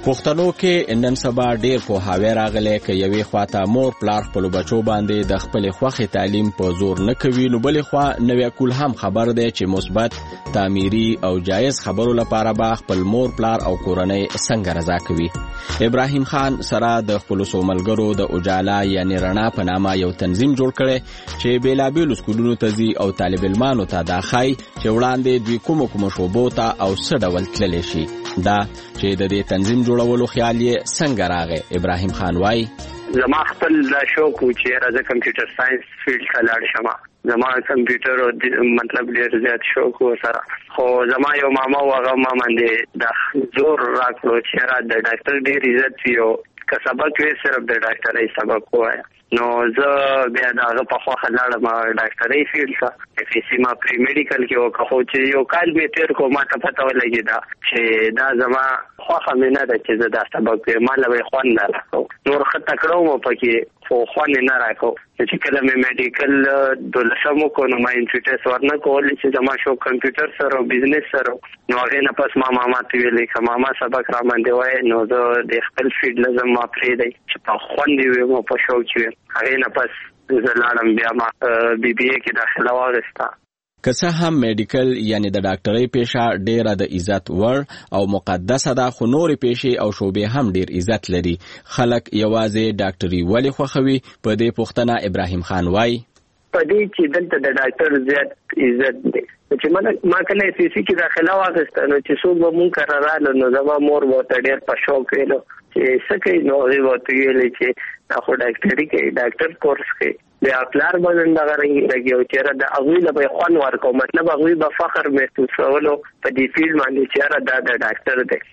پښتنو کې نن سبا ډیر پوهاوی راغلی که یوې خواته مور پلار خپلو بچو باندې د خپلې خوښې تعلیم په زور نه کوي، نو بلې خوا نوی کول هم خبر دی چې مثبت تعمیري او جایز خبرو لپاره به خپل مور پلار او کورنۍ څنګه رضا کوي. ابراهیم خان سره د خپلو څو ملګرو د اجالا یعنی رڼا په نامه یو تنظیم جوړ کړی چې بیلابیلو سکولونو ته ځي او طالب علمانو ته دا ښایي چې وړاندې دوی کومو کومو شعبو ته او څه ډول تللی شي. دا چې د دې تنظیم جوړولو خیال یې څنګه راغی. ابراهیم خان وایي زما خپل دا شوق و چې راځه کمپیوټر ساينس فیلډ ته لاړ شم. زما کمپیوټر مطلب ډېر زیات شوق و سره، خو زما یو ماما و هغه ما باندې د زور راکړو چې را د ډاکټر ډېر عزت وي او که سبق وي صرف د ډاکټرۍ سبق ووایه. نو زه بیا د هغه په خواښه لاړم ډاکټرۍ فیلډ ته. اف ای سی ما پری میډیکل کې وکړه، خو چې یو کال مې تېر کړو ما ته پته ولګېده چې دا زما خوښه مې نه ده چې زه دا سبق ویم، ما له به یې خوند نه راکړو. نور ښه تکړه وم پکې خو خوند یې نه راکړو. چې کله مې میډیکل دولسم وکړو نو ما انټري ټیسټ ورنه کولی چې زما شوق کمپیوټر سره او بزنس سره. نو هغې نه پس ما ماما ته ویلې که ماما سبق را باندې وایي نو زه د خپل فیلډ لازم ما پرېږدی چې په خوند یې ویم او په شوق ویم. هغې نه پس زه لاړم بیا ما بی بی اے کې داخله واخیسته. که څه هم میډیکل یعنی د ډاکټرۍ پیشه ډیره د عزت وړ او مقدسه ده، خو نورې پیشې او شعبې هم ډیر عزت لري. خلک یوازې ډاکټري ولې خوښوي؟ په دې پوښتنه ابراهیم خان وایي په دې چې دلته د ډاکټر زیات عزت دی. چې ما کله اف ای سی کې داخله واخیسته نو چې څوک به مونږ کره راغله نو زما مور به ورته ډېر په شوق ویلو چې څه کوي. نو هغې به ورته ویلې چې دا خو ډاکټري کوي، ډاکټر کورس کوي. بیا پلار به نن دغه رنګ لګي او چېره د هغوی له به یې خوند ورکړو، مطلب هغوی به فخر محسوسولو په دې فیلډ باندې چې یاره دا د ډاکټر دی.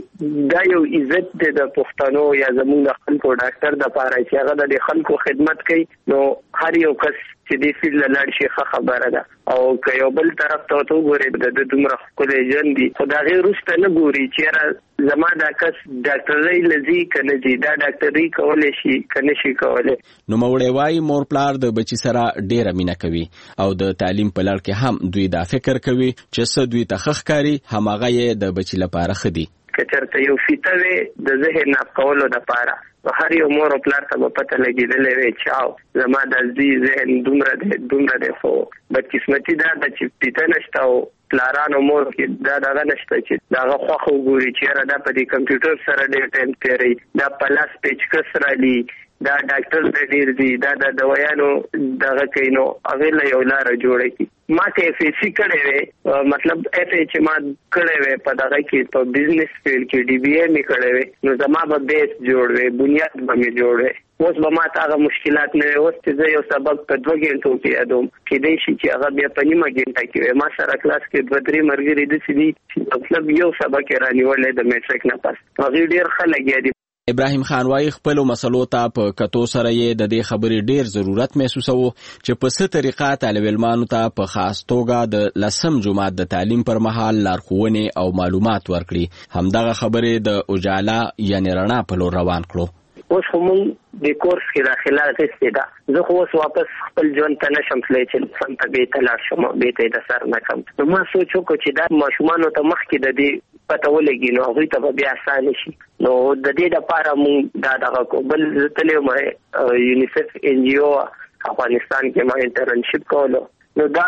بل دا یو عزت دی د پښتنو یا زموږ د خلکو ډاکټر دپاره چې هغه د دې خلکو خدمت کوي. نو هر یو کس چې دې فیلډ له لاړ شي ښه خبره ده. او که یو بل طرف ته ورته وګورې د ده دومره ښکلی ژوند دي، خو د هغې وروسته نه ګوري چې یاره زما دا کس ډاکټرۍ له ځي که نه ځي، دا ډاکټري کولی شي که نه شي کولی. نوموړی وایي مور پلار د بچي سره ډیره مینه کوي او د تعلیم په لړ کې هم دوی دا فکر کوي چې څه دوی ته ښه ښکاري هماغه یې د بچي لپاره ښه دي. که چېرته یو فیته وی د ذهن ناف کولو دپاره نو هر یو مور او پلار ته به پته لګېدلی وی چې او زما د زوی ذهن دومره دی دومره دی، خو بدقسمتي دا ده چې فیته نشته او پلارانو مور کې دا دغه نشته چې د هغه خوښه وګوري چې یاره دا په دې کمپیوټر سره ډېر ټایم تېروي، دا په لاس پیچکس رالي، دا ډاکټر ته ډېر دي، دا د دوایانو دغه کوي. نو هغې له یو لاره جوړه کړي. ما که اف ای سی کړی وی، مطلب اف ای چې ما کړی وی په دغه کې په بزنس فیلډ کې ډي بی اے مې کړی وی، نو زما به بیس جوړ وی، بنیاد به مې جوړ وی. اوس به ما ته هغه مشکلات نه وي. اوس چې زه یو سبق په دوه ګنټو کې یادوم، کېدای شي چې هغه بیا په نیمه ګنټه کې وي. ما سره کلاس کې دوه درې ملګري داسې دي چې مطلب یو سبق یې رانیولی د میټرک نه پس، هغوی ډېر ښه لګیا دي. ابراهیم خان وایي خپلو مسلو ته په کتو سره یې د دې خبرې ډیر ضرورت محسوسوو چې په څه طریقه طالب علمانو ته په خاص توګه د لسم جماعت د تعلیم پر مهال لارښوونې او معلومات ورکړي. همدغه خبرې د اجالا یعنی رڼا په لور روان کړو. اوس خو مونږ د کورس کې داخله اخیستې ده، زه خو اوس واپس خپل ژوند ته نشم تللی چې سم ته بېرته لاړ شم او بېرته یې د سر نه کړم. نو ما سوچ وکړو چې دا ماشومانو ته مخکې د دې پته ولګي نو هغوی ته به بیا اسانه شي. نو د دې دپاره مونږ دا دغه کو. بل زه تللی وم یونیسف این جی او افغانستان کې ما انټرنشپ کولو. نو دا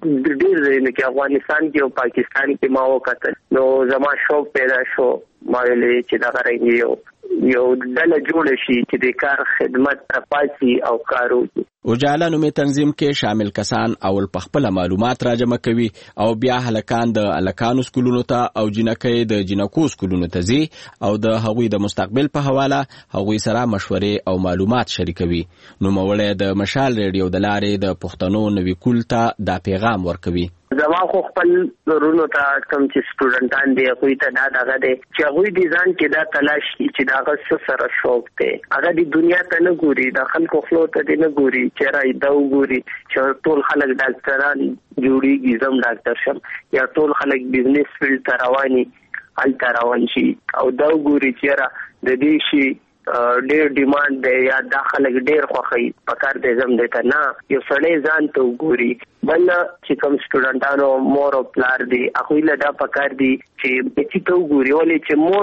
ډېر ځایونه کې افغانستان کې او پاکستان کې ما وکتل. نو زما شوق پیدا شو، ما ویلې چې دغه رنګ یو یو ډله جوړه شي چې د کار خدمت تپاسي او کار وکړي. اجالا نومي تنظیم کې شامل کسان اول په خپله معلومات راجمع کوي او بیا هلکان د هلکانو سکولونو ته او جنکۍ د جنکو سکولونو ته ځي او د هغوی د مستقبل په حواله هغوی سره مشورې او معلومات شریکوي. نوموړی د مشال ریډیو د لارې د پښتنو نوي کول ته دا پیغام ورکوي. زما خو خپل ورونو ته کوم چې سټوډنټان دي هغوی ته دا دغه دی چې هغوی دې ځان کې دا تلاش کړي چې د هغه څه سره شوق دی. هغه د دنیا ته نه ګوري، د خلکو خولو ته دې نه ګوري چې را دا وګوري چې ټول خلک ډاکټران جوړېږي زم ډاکټر شم، یا ټول خلک بزنس فیلډ ته رواني هلته روان شي، او دا وګوري چې را د دې شي ډېر ډیمانډ دی یا دا خلک ډېر خوښوي پکار دی زم دی ته نه. یو سړی ځان ته وګوري. بل چې کوم سټوډنټانو مور او پلار دي هغوی له دا پکار دي چې بچي ته وګوري، ولې چې مور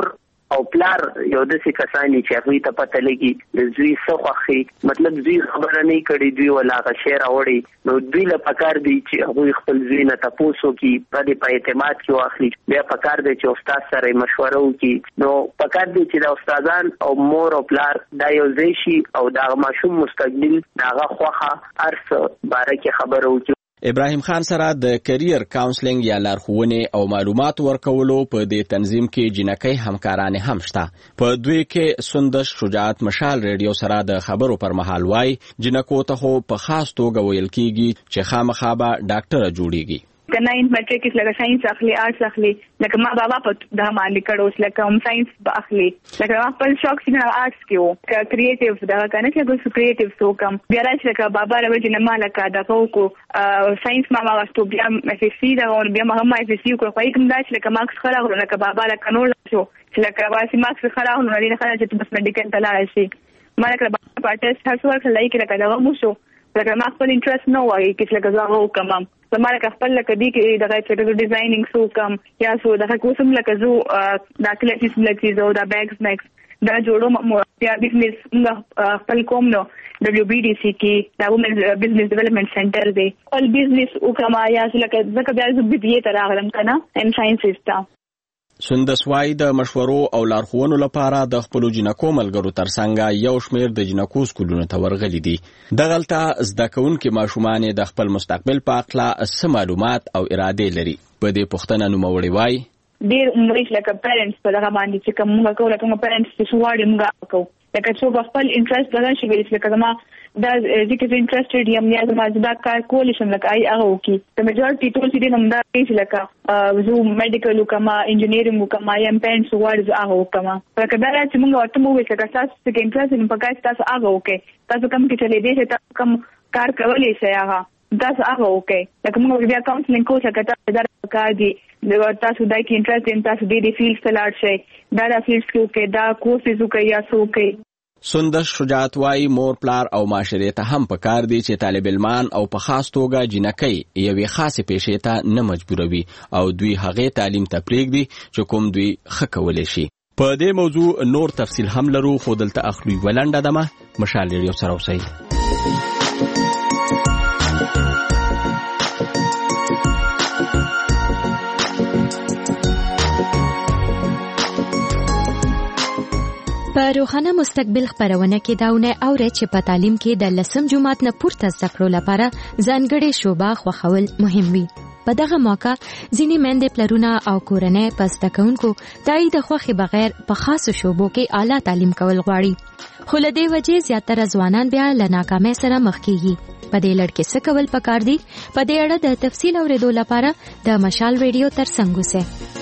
او پلار یو داسې کسانی چې هغوی ته پته لګي د دوی څه خوښي، مطلب دوی خبره نه کړي، دوی ولا هغه شی راوړي، نو دوی له پکار دی چې هغوی خپل دوی نه تپوس وکړي، په دې په اعتماد کې واخلي. بیا پکار دی چې استاد سره مشوره وکړي. نو پکار دی چې د استادان او مور او پلار دا یو ځای شي او د هغه ماشوم مستقبل د هغه خوښه هر څه باره کې خبره وکړي. ابراهیم خان سره د کرییر کاونسلینګ یا لارښوونې او معلومات ورکولو په دې تنظیم کې جنکۍ همکارانې هم شته. په دوی کې سندش شجاعت مشال ریډیو سره د خبرو پر مهال وای جنکو ته خو په خاص توګه ویل کیږي چې خامخا به ډاکټره جوړیږي. کنه ان میټریک اس لکه ساينس اخلي آرټس اخلي لکه ما بابا په د باندې کړو لکه هم ساينس اخلي لکه ما خپل شوق څنګه آرټس کې وو ک کریټیو دا کنه چې ګل کریټیو سو کم بیا راځي لکه بابا راوځي نه ما لکه دا کو ساينس ما ما واستو بیا اف اس سی دا او بیا ما هم اف اس سی کو خو کوم دا چې لکه ماکس خلاغ لکه بابا لکه نور شو لکه واسي ماکس خلاغ نو لري خلاص چې بس میډیکل تلای شي ما لکه بابا پټس هڅه ورکړه لکه لکه دا مو شو لکه ما خپل انټرست نو وایي چې لکه زه وکم زماره خپل لکه دی کې دغه چې ډیزاینینګ سو کم یا سو دغه کوم لکه زو د کلیټیس لکه زو د بیگز نیکس دا جوړو بیا بزنس خپل کوم نو دبليو بي دي سي کې دا وومن بزنس ډیولپمنٹ سنټر دی ول بزنس او کما یا لکه ځکه بیا زو بي ته راغلم کنه ان ساينس تا سندسوای د مشورو او لارښوونو لپاره د خپل جنکو ملګرو ترڅنګ یو شمیر د جنکو سکولونو ته ورغلي دي. دغلته زده کوونکي ماشومان د خپل مستقبل په اړه څه معلومات او اراده لري. په دې پوښتنه نوموړی وای ډیر عمرې لکه پیرنټس په دغه باندې چې کومه کوله کومه پیرنټس چې سوواړي موږ کو لکه څو خپل انټرست درن شي ویل لکه ما دا ځکه انټرستډ یم یا ما دا کار کول شم لکه آی هغه کی د میجورټي ټول چې نوم دا چې لکه زو میډیکل وکما انجینیرینګ وکما یم پینټس وارز هغه وکما لکه دا چې موږ ورته مو وکړه تاسو چې انټرست نه پکای تاسو هغه وکي تاسو کوم کې چلے دي چې کوم کار کولای شي هغه تاسو هغه وکي لکه موږ بیا کاونسلینګ کوو چې تاسو دا کار دي تاسو دای کې انټرست ان تاسو دې دې فیلډ ته لاړ شئ دا د فیلډ کې کې دا کورسز وکي یا څه وکي. سندش شجاعت وای مور پلار او معاشره ته هم پکار دی چې طالب علمان او په خاص توګه جنکۍ یوې خاصه پیښې ته نه مجبوروي او دوی هغه تعلیم ته پریږدي چې کوم دوی ښه کولی شي. په دې موضوع نور تفصیل هم لرو خو دلته اخلي ولنډه دمه مشال ریډیو سره اوسئ. په روښانه مستقبل خبرونه کې داونه اوري چې په تعلیم کې د لسم جماعت نه پورته زده کړو لپاره ځانګړې شوبه خوښول مهم وي. په دغه موقع ځینې میندې پلرونه او کورنۍ په زده کوونکو دای د خوښې بغیر په خاصو شوبو کې اعلی تعلیم کول غواړي خو له دې وجې زیاتره ځوانان بیا له ناکامۍ سره مخ کیږي. په دې لړ کې څه کول پکار دي په دې اړه د تفصیل اورېدو لپاره د مشال ریډیو ترڅنګ اوسئ.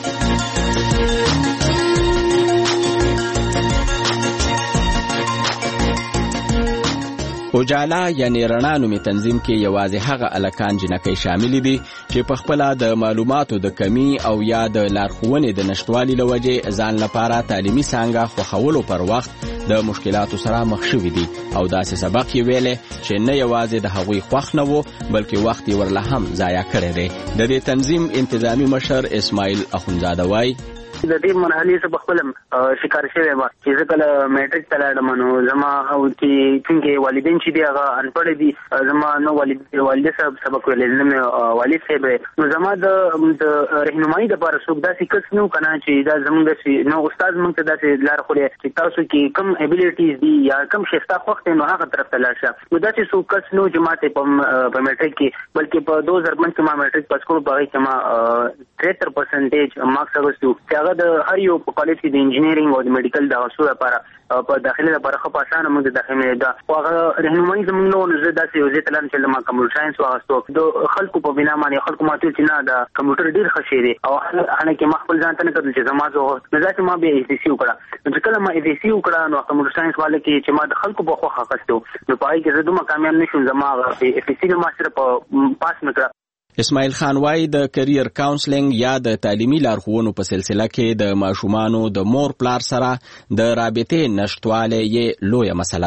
اجالا یعنی رڼا نومي تنظیم کې یوازې هغه الکان جنکۍ شامل دي چې په خپل د معلوماتو د کمی او یا د لارښوونې د نشټوالي لوجې ځان لپاره تعلیمي څانګه خوښولو پر وخت د مشکلاتو سره مخ شوي دي او داسې سبق یې ویلې چې نه یوازې د هغوی خوښ نه وو بلکې وخت یې ورله هم ضایع کړی دی. د دې تنظیم انتظامی مشر اسماعیل اخونزاده وای د دې مرحلې څخه بخپلم شکار شوی و چې زه کله میټریک ته لاړم نو زما او چې څنګه والدین چې دی هغه انپړ دي زما نو والد والد صاحب سبق ویل نه مې والد صاحب نو زما د رهنمایي لپاره څوک داسې کس نو کنه چې دا زموږ نو استاد موږ ته داسې لار خوري چې تاسو کې کم ابیلیټیز دي یا کم شفتا خوښ نو هغه طرف ته لاړ شه. نو داسې څوک کس نو چې ماته په میټریک کې بلکې په دوه هزار پنځه کې ما میټریک پاس کړو په هغه کې ما تریهتر پرسنټیج مارکس اغوستو چې هغه د هر یو په کالج کې د انجینیرینګ او د میډیکل د غوښتلو لپاره په داخلي لپاره خو پاسانه موږ د داخلي دا هغه رهنمایي زموږ نو زه داسې یو ځای ته لاړم چې ما کمپیوټر ساينس واغستو د خلکو په بنا باندې خلکو ماته چې نه د کمپیوټر ډیر ښه شی دی او هغه کې ما خپل ځان ته نه کړل چې زما زه نو ځکه ما به ایف سی وکړه چې کله ما ایف سی وکړه نو کمپیوټر ساينس والے کې چې ما د خلکو په خوخه خستو نو پای کې زه دومره کامیاب نشم زما ایف سی نه ما سره په پاس مکړه. اسماعیل خان وای د کرییر کاونسلینګ یا د تعلیمي لارښوونو په سلسله کې د ماشومانو د مور پلار سره د رابطې نشټواله یې لویه مسله ده.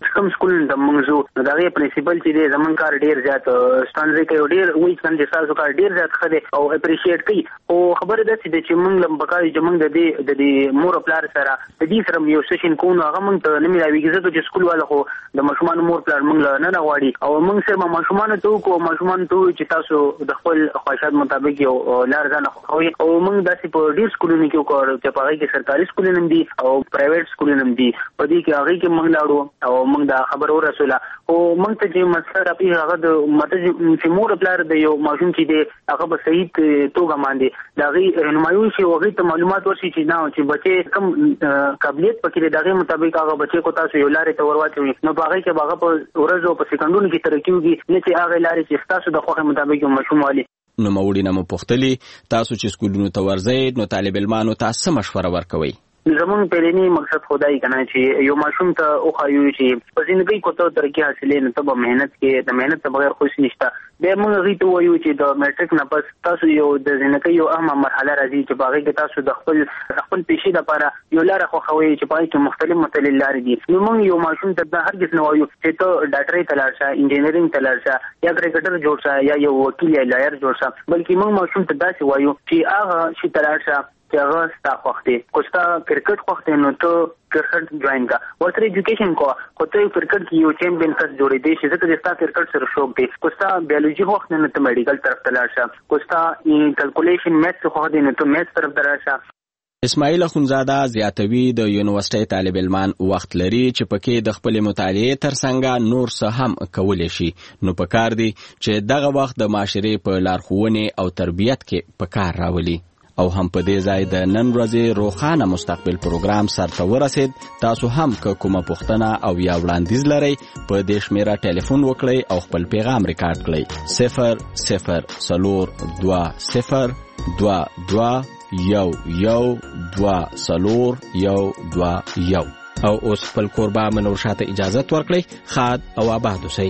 کوم سکول ته موږ زو دا غي پرنسپل چې دی زمون کار ډیر زیات ستانځي کوي ډیر وایي چې تاسو کار ډیر زیات خده او اپریشیټ کوي او خبره ده چې چې موږ لم بقای چې موږ د دې د دې مور پلار سره د دې سره یو سیشن کوو هغه موږ ته نه ملایوي چې سکول والا خو د مشمان مور پلار موږ نه نه غواړي او موږ سره مشمان ته کو مشمان ته چې تاسو د خپل خواهشات مطابق یو لار ځان خوي او موږ داسې په ډیر سکولونو کې وکړو چې په هغه کې سرکاري سکولونه دي او پرایویټ سکولونه دي په دې کې هغه کې موږ لاړو او موږ دا خبر ورسوله او موږ ته چې مسله راپی هغه د مته چې مور پلار د یو ماشوم چې دی هغه په صحیح توګه باندې دا غي رهنمایي شي او هغه ته معلومات ورشي چې نه چې بچي کم قابلیت پکې دغه مطابق هغه بچي کو تاسو یو لارې ته ورواچوي نو هغه کې هغه په ورځو په سکندونو کې ترقی وږي نه چې هغه لارې چې تاسو د خوښه مطابق ماشوم والی نو موري نه مو پختلی تاسو چې سکولونو ته ورځئ نو طالب علمانو تاسو مشوره ورکوي زمون پرېنی مقصد خدای کنه چې یو ماشوم ته او خایو چې په ژوندۍ کوته ترقی حاصلې نه ته مهنت کې د مهنت ته بغیر خوش نشته به موږ غي ته وایو چې د میټریک نه پس تاسو یو د ژوندۍ یو اهمه مرحله راځي چې باغې کې تاسو د خپل خپل پیشي لپاره یو لار خو خوي چې پای کې مختلف مختلف لارې دي نو موږ یو ماشوم ته د هرګز نه وایو چې ته ډاکټري تلار شه انجینرینګ تلار شه یا کرکټر جوړ شه یا یو وکیل یا لایر جوړ شه بلکې موږ ماشوم ته داسې وایو چې هغه شي تلار شه چې هغه ستا خوښ دی کو ستا کرکټ خوښ دی نو ته کرکټ جوائن کا ورته ایجوکیشن کو خو ته کرکټ کې یو چیمپیون کس جوړې دی چې ځکه ستا کرکټ سره شوق دی کو ستا بیولوژي خوښ دی نو ته میډیکل طرف ته لاړ شه کو ستا کیلکولیشن میث خوښ دی نو ته میث طرف ته لاړ شه اسماعیل اخونزاده زیاتوي د یونیورسيټي طالب علمان وخت لري چې پکې د خپل مطالعه ترڅنګ نور څه هم کولای شي نو پکار دی چې دغه وخت د معاشري په لارښوونې او تربيت کې پکار راولي او هم په دې ځای د نن ورځې روخانه مستقبل پروګرام سرته ورسید تاسو هم که کومه پوښتنه او یا وړاندیز لرئ په دې شمیره ټلیفون وکړئ او خپل پیغام ریکارډ کړئ صفر صفر څلور دوه صفر دوه دوه یو یو دوه څلور یو دوه یو او اوس خپل کوربه منور شاته اجازت ورکړئ خاد او آباد اوسئ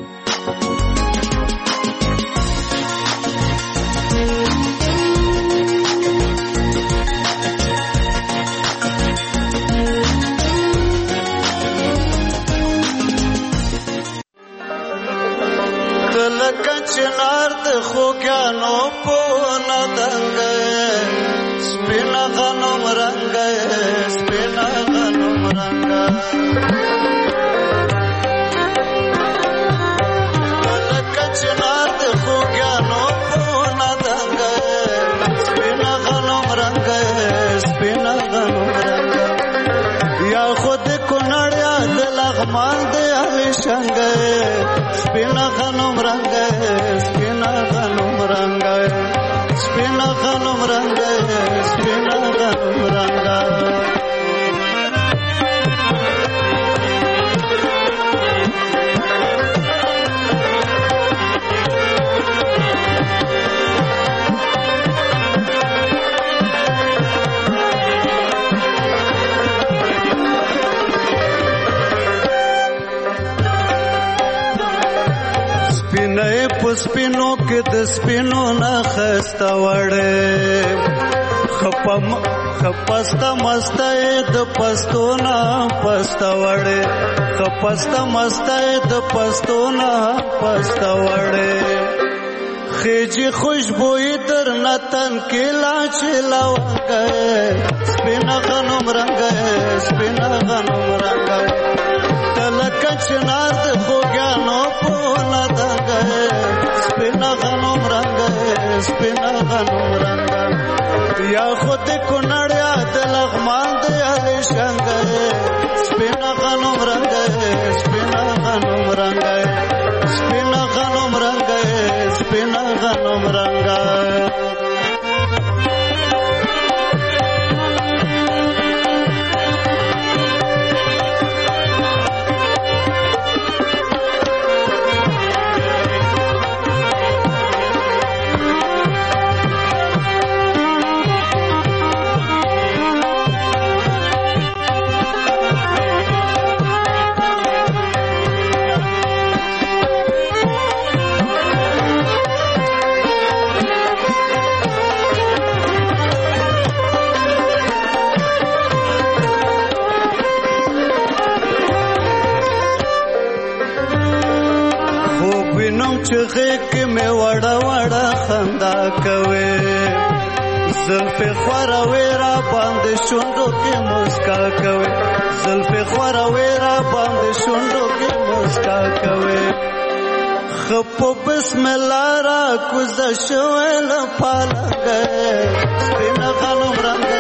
چنار د خوګانو په ندنګ سپینا غنم رنگ سپینا غنم رنگ لکه چنار د خوګانو په ندنګ سپینا غنم رنگ سپینا غنم رنگ یا خود کونړیا د لغمان د علي شنګ سپینا غنم رنگ سپینا غنم رنگ سپینا غنم رنگ سپینا غنم رنگ سپینو کې د سپینو نه خسته وړې خپم خپسته مسته د پستونه پسته وړې خپسته مسته د پستونه پسته وړې خېجی خوشبوئی در نتن کې لا چلا وګه سپینا غنم رنگ سپینا غنم رنگ تلک چنار د خوګانو په لدغه سپینا غنم رنگ سپینا غنم رنگ یا خود کونړیا د لغمان د علي شنګ سپینا غنم رنگ سپینا غنم رنگ سپینا غنم رنگ سپینا غنم رنگ چغې کې مې وړه وړه خندا کوي زلفې خوروي را باندې شونډو کې مسکا کوي زلفې خوروي را باندې شونډو کې مسکا کوي خپو بسم الله را کوزه شوې له پالنګ سپینه غنم رنګ